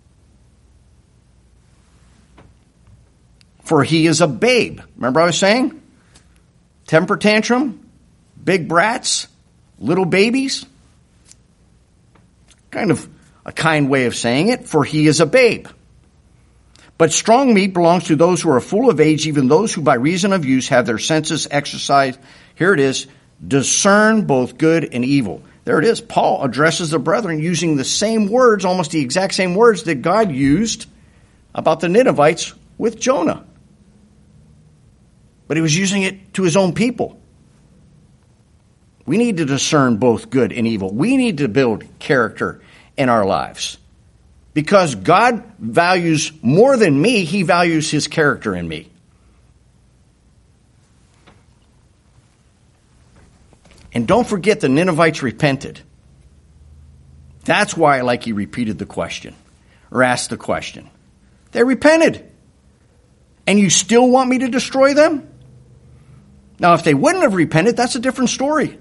For he is a babe. Remember I was saying? Temper tantrum, big brats, little babies. Kind of a kind way of saying it, for he is a babe. But strong meat belongs to those who are full of age, even those who by reason of use have their senses exercised. Here it is, discern both good and evil. There it is. Paul addresses the brethren using the same words, almost the exact same words that God used about the Ninevites with Jonah. But he was using it to his own people. We need to discern both good and evil. We need to build character in our lives. Because God values more than me, He values His character in me. And don't forget the Ninevites repented. That's why I like he repeated the question, or asked the question. They repented. And you still want me to destroy them? Now, if they wouldn't have repented, that's a different story.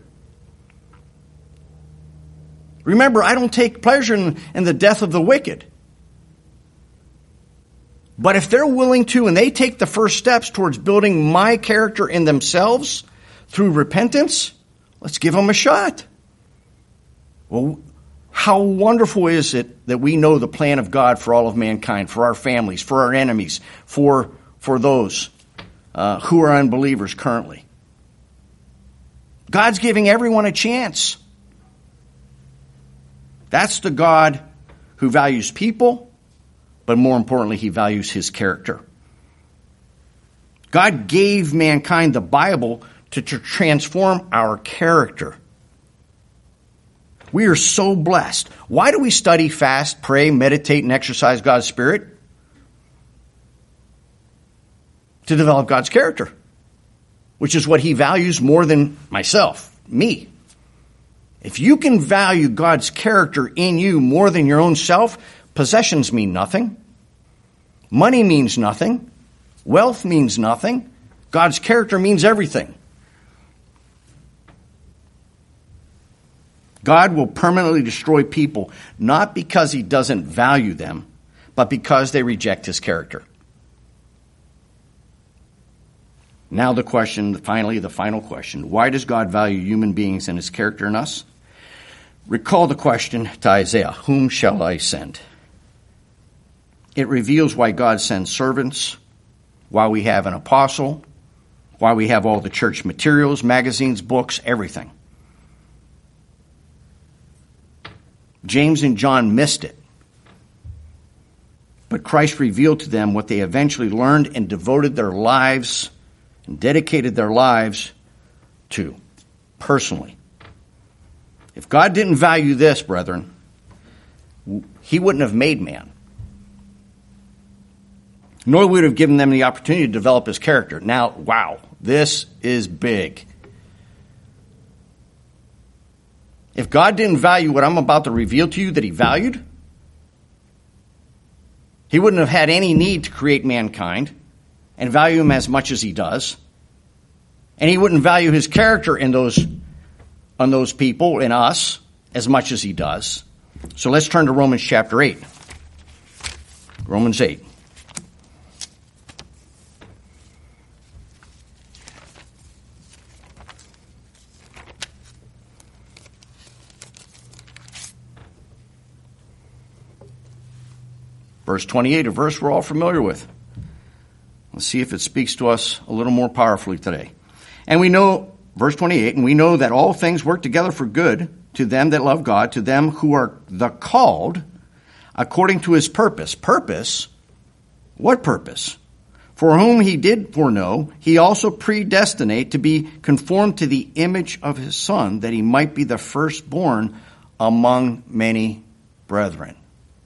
Remember, I don't take pleasure in, in the death of the wicked. But if they're willing to, and they take the first steps towards building my character in themselves through repentance, let's give them a shot. Well, how wonderful is it that we know the plan of God for all of mankind, for our families, for our enemies, for, for those uh, who are unbelievers currently. God's giving everyone a chance. That's the God who values people, but more importantly, he values his character. God gave mankind the Bible to, to transform our character. We are so blessed. Why do we study, fast, pray, meditate, and exercise God's Spirit? To develop God's character, which is what he values more than myself, me. If you can value God's character in you more than your own self, possessions mean nothing. Money means nothing. Wealth means nothing. God's character means everything. God will permanently destroy people, not because he doesn't value them, but because they reject his character. Now the question, finally, the final question. Why does God value human beings and his character in us? Recall the question to Isaiah, whom shall I send? It reveals why God sends servants, why we have an apostle, why we have all the church materials, magazines, books, everything. James and John missed it. But Christ revealed to them what they eventually learned and devoted their lives and dedicated their lives to personally. If God didn't value this, brethren, he wouldn't have made man. Nor would have given them the opportunity to develop his character. Now, wow, this is big. If God didn't value what I'm about to reveal to you that he valued, he wouldn't have had any need to create mankind and value him as much as he does. And he wouldn't value his character in those, on those people, in us, as much as he does. So let's turn to Romans chapter eight. Romans eight. Verse twenty-eight, a verse we're all familiar with. Let's see if it speaks to us a little more powerfully today. And we know, verse twenty-eight, and we know that all things work together for good to them that love God, to them who are the called according to his purpose. Purpose? What purpose? For whom he did foreknow, he also predestinate to be conformed to the image of his Son, that he might be the firstborn among many brethren.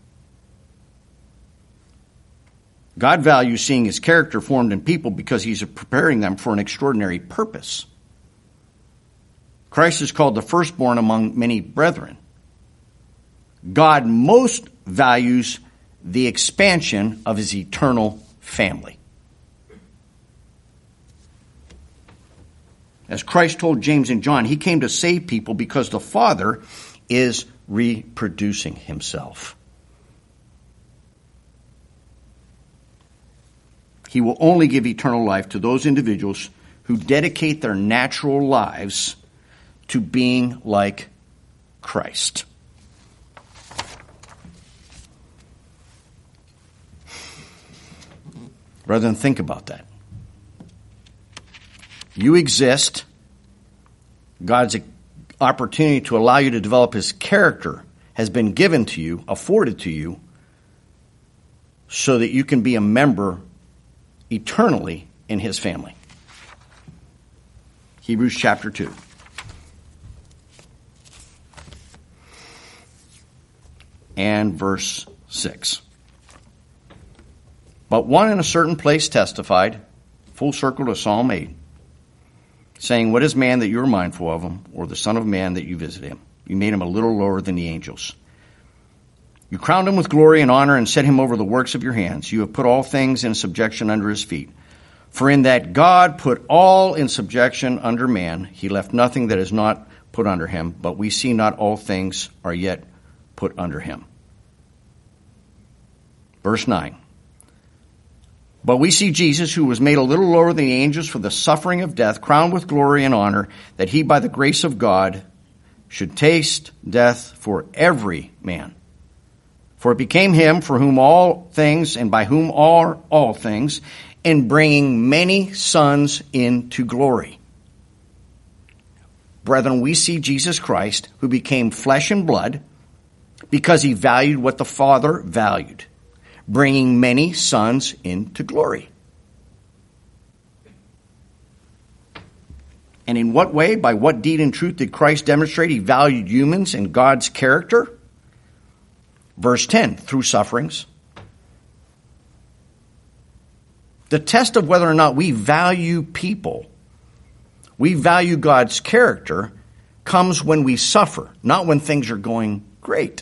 God values seeing his character formed in people because he's preparing them for an extraordinary purpose. Christ is called the firstborn among many brethren. God most values the expansion of his eternal family. As Christ told James and John, he came to save people because the Father is reproducing himself. He will only give eternal life to those individuals who dedicate their natural lives to being like Christ. Rather than think about that. You exist. God's opportunity to allow you to develop his character has been given to you, afforded to you, so that you can be a member eternally in his family. Hebrews chapter two. And verse six. But one in a certain place testified, full circle to Psalm eight, saying, what is man that you are mindful of him, or the son of man that you visit him? You made him a little lower than the angels. You crowned him with glory and honor and set him over the works of your hands. You have put all things in subjection under his feet. For in that God put all in subjection under man, he left nothing that is not put under him, but we see not all things are yet put under him. Verse nine. But we see Jesus, who was made a little lower than the angels for the suffering of death, crowned with glory and honor, that he by the grace of God should taste death for every man. For it became him for whom all things and by whom are all things, in bringing many sons into glory. Brethren, we see Jesus Christ, who became flesh and blood, because he valued what the Father valued, bringing many sons into glory. And in what way, by what deed and truth did Christ demonstrate he valued humans and God's character? Verse ten, through sufferings. The test of whether or not we value people, we value God's character, comes when we suffer, not when things are going great.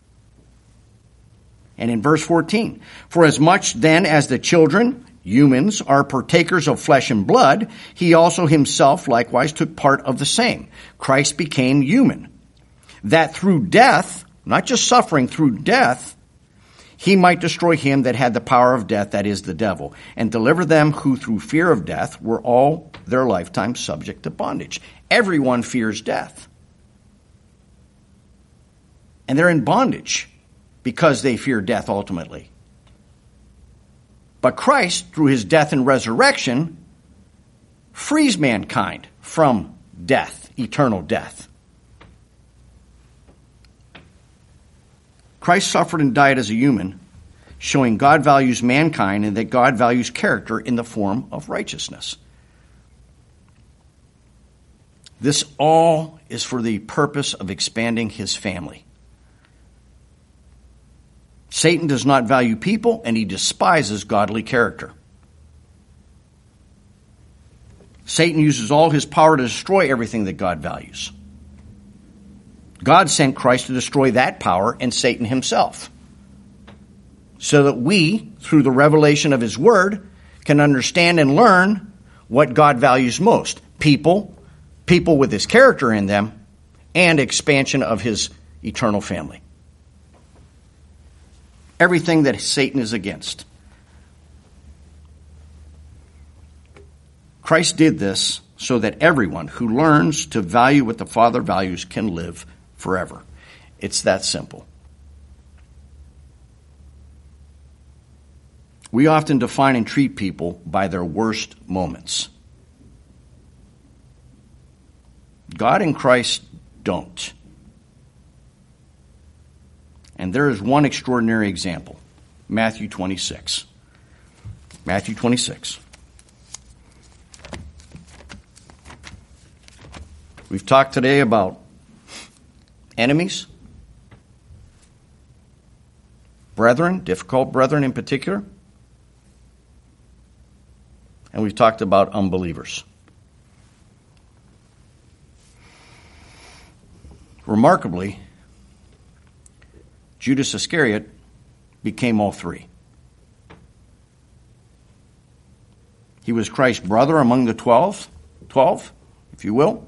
And in verse fourteen, for as much then as the children, humans, are partakers of flesh and blood, he also himself likewise took part of the same. Christ became human, that through death, not just suffering, through death, he might destroy him that had the power of death, that is the devil, and deliver them who through fear of death were all their lifetime subject to bondage. Everyone fears death. And they're in bondage because they fear death ultimately. But Christ, through his death and resurrection, frees mankind from death, eternal death. Christ suffered and died as a human, showing God values mankind and that God values character in the form of righteousness. This all is for the purpose of expanding his family. Satan does not value people, and he despises godly character. Satan uses all his power to destroy everything that God values. God sent Christ to destroy that power and Satan himself, so that we, through the revelation of his word, can understand and learn what God values most: people, people with his character in them, and expansion of his eternal family. Everything that Satan is against. Christ did this so that everyone who learns to value what the Father values can live forever. It's that simple. We often define and treat people by their worst moments. God and Christ don't. And there is one extraordinary example. Matthew twenty-six. Matthew twenty-six. We've talked today about enemies, brethren, difficult brethren in particular, and we've talked about unbelievers. Remarkably, Judas Iscariot became all three. He was Christ's brother among the twelve, twelve, if you will.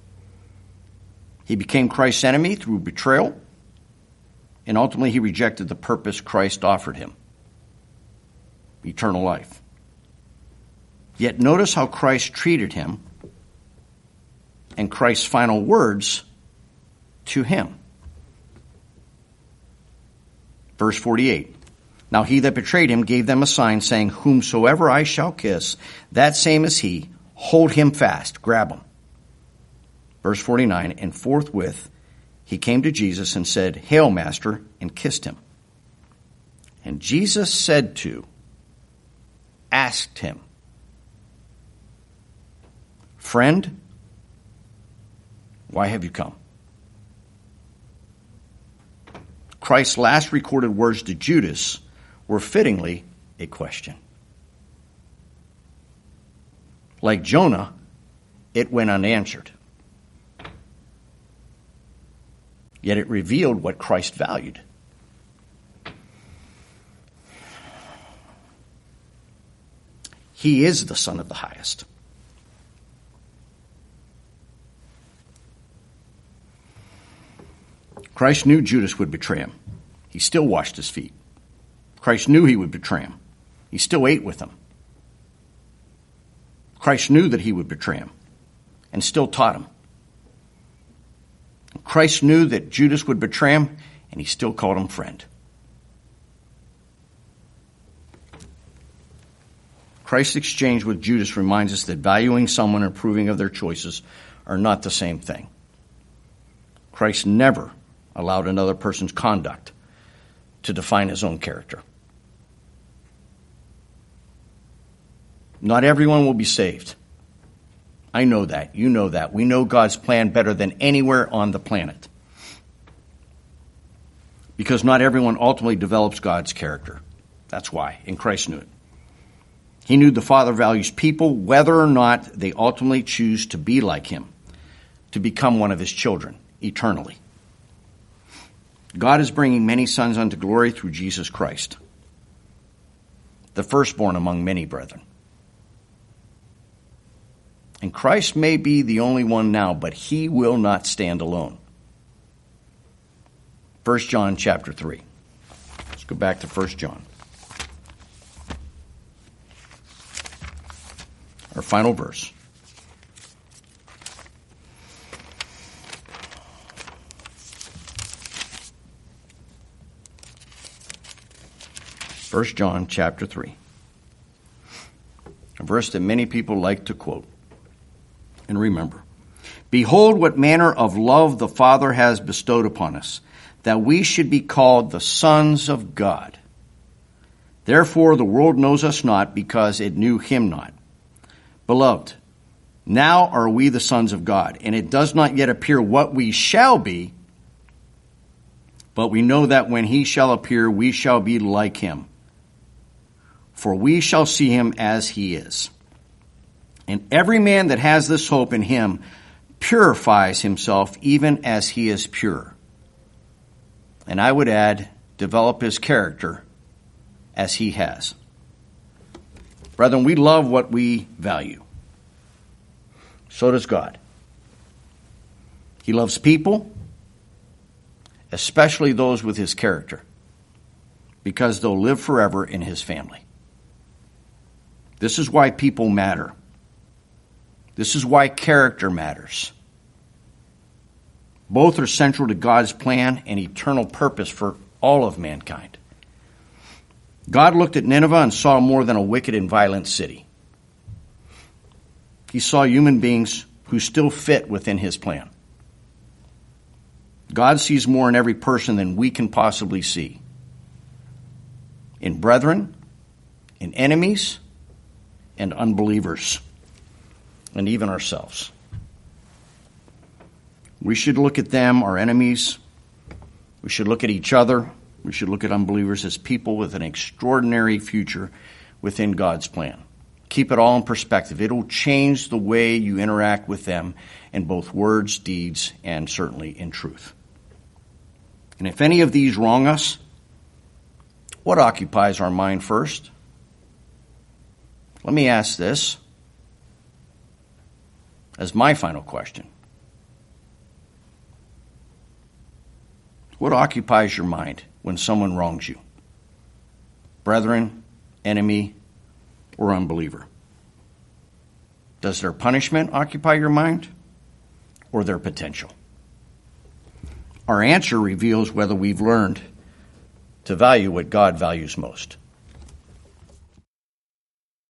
He became Christ's enemy through betrayal, and ultimately he rejected the purpose Christ offered him: eternal life. Yet notice how Christ treated him and Christ's final words to him. Verse forty-eight. Now he that betrayed him gave them a sign, saying, whomsoever I shall kiss, that same is he. Hold him fast. Grab him. Verse forty-nine, and forthwith he came to Jesus and said, Hail, Master, and kissed him. And Jesus said to, asked him, Friend, why have you come? Christ's last recorded words to Judas were fittingly a question. Like Jonah, it went unanswered. Yet it revealed what Christ valued. He is the Son of the Highest. Christ knew Judas would betray him. He still washed his feet. Christ knew he would betray him. He still ate with him. Christ knew that he would betray him and still taught him. Christ knew that Judas would betray him, and he still called him friend. Christ's exchange with Judas reminds us that valuing someone and approving of their choices are not the same thing. Christ never allowed another person's conduct to define his own character. Not everyone will be saved. I know that. You know that. We know God's plan better than anywhere on the planet. Because not everyone ultimately develops God's character. That's why. And Christ knew it. He knew the Father values people whether or not they ultimately choose to be like him, to become one of his children eternally. God is bringing many sons unto glory through Jesus Christ, the firstborn among many brethren. And Christ may be the only one now, but he will not stand alone. First John chapter three. Let's go back to First John. Our final verse. First John chapter three. A verse that many people like to quote. And remember, behold what manner of love the Father has bestowed upon us, that we should be called the sons of God. Therefore the world knows us not, because it knew him not. Beloved, now are we the sons of God, and it does not yet appear what we shall be, but we know that when he shall appear, we shall be like him. For we shall see him as he is. And every man that has this hope in him purifies himself even as he is pure. And I would add, develop his character as he has. Brethren, we love what we value. So does God. He loves people, especially those with his character, because they'll live forever in his family. This is why people matter. This is why character matters. Both are central to God's plan and eternal purpose for all of mankind. God looked at Nineveh and saw more than a wicked and violent city. He saw human beings who still fit within his plan. God sees more in every person than we can possibly see. In brethren, in enemies, and unbelievers, and even ourselves. We should look at them, our enemies. We should look at each other. We should look at unbelievers as people with an extraordinary future within God's plan. Keep it all in perspective. It'll change the way you interact with them in both words, deeds, and certainly in truth. And if any of these wrong us, what occupies our mind first? Let me ask this as my final question. What occupies your mind when someone wrongs you? Brethren, enemy, or unbeliever? Does their punishment occupy your mind, or their potential? Our answer reveals whether we've learned to value what God values most.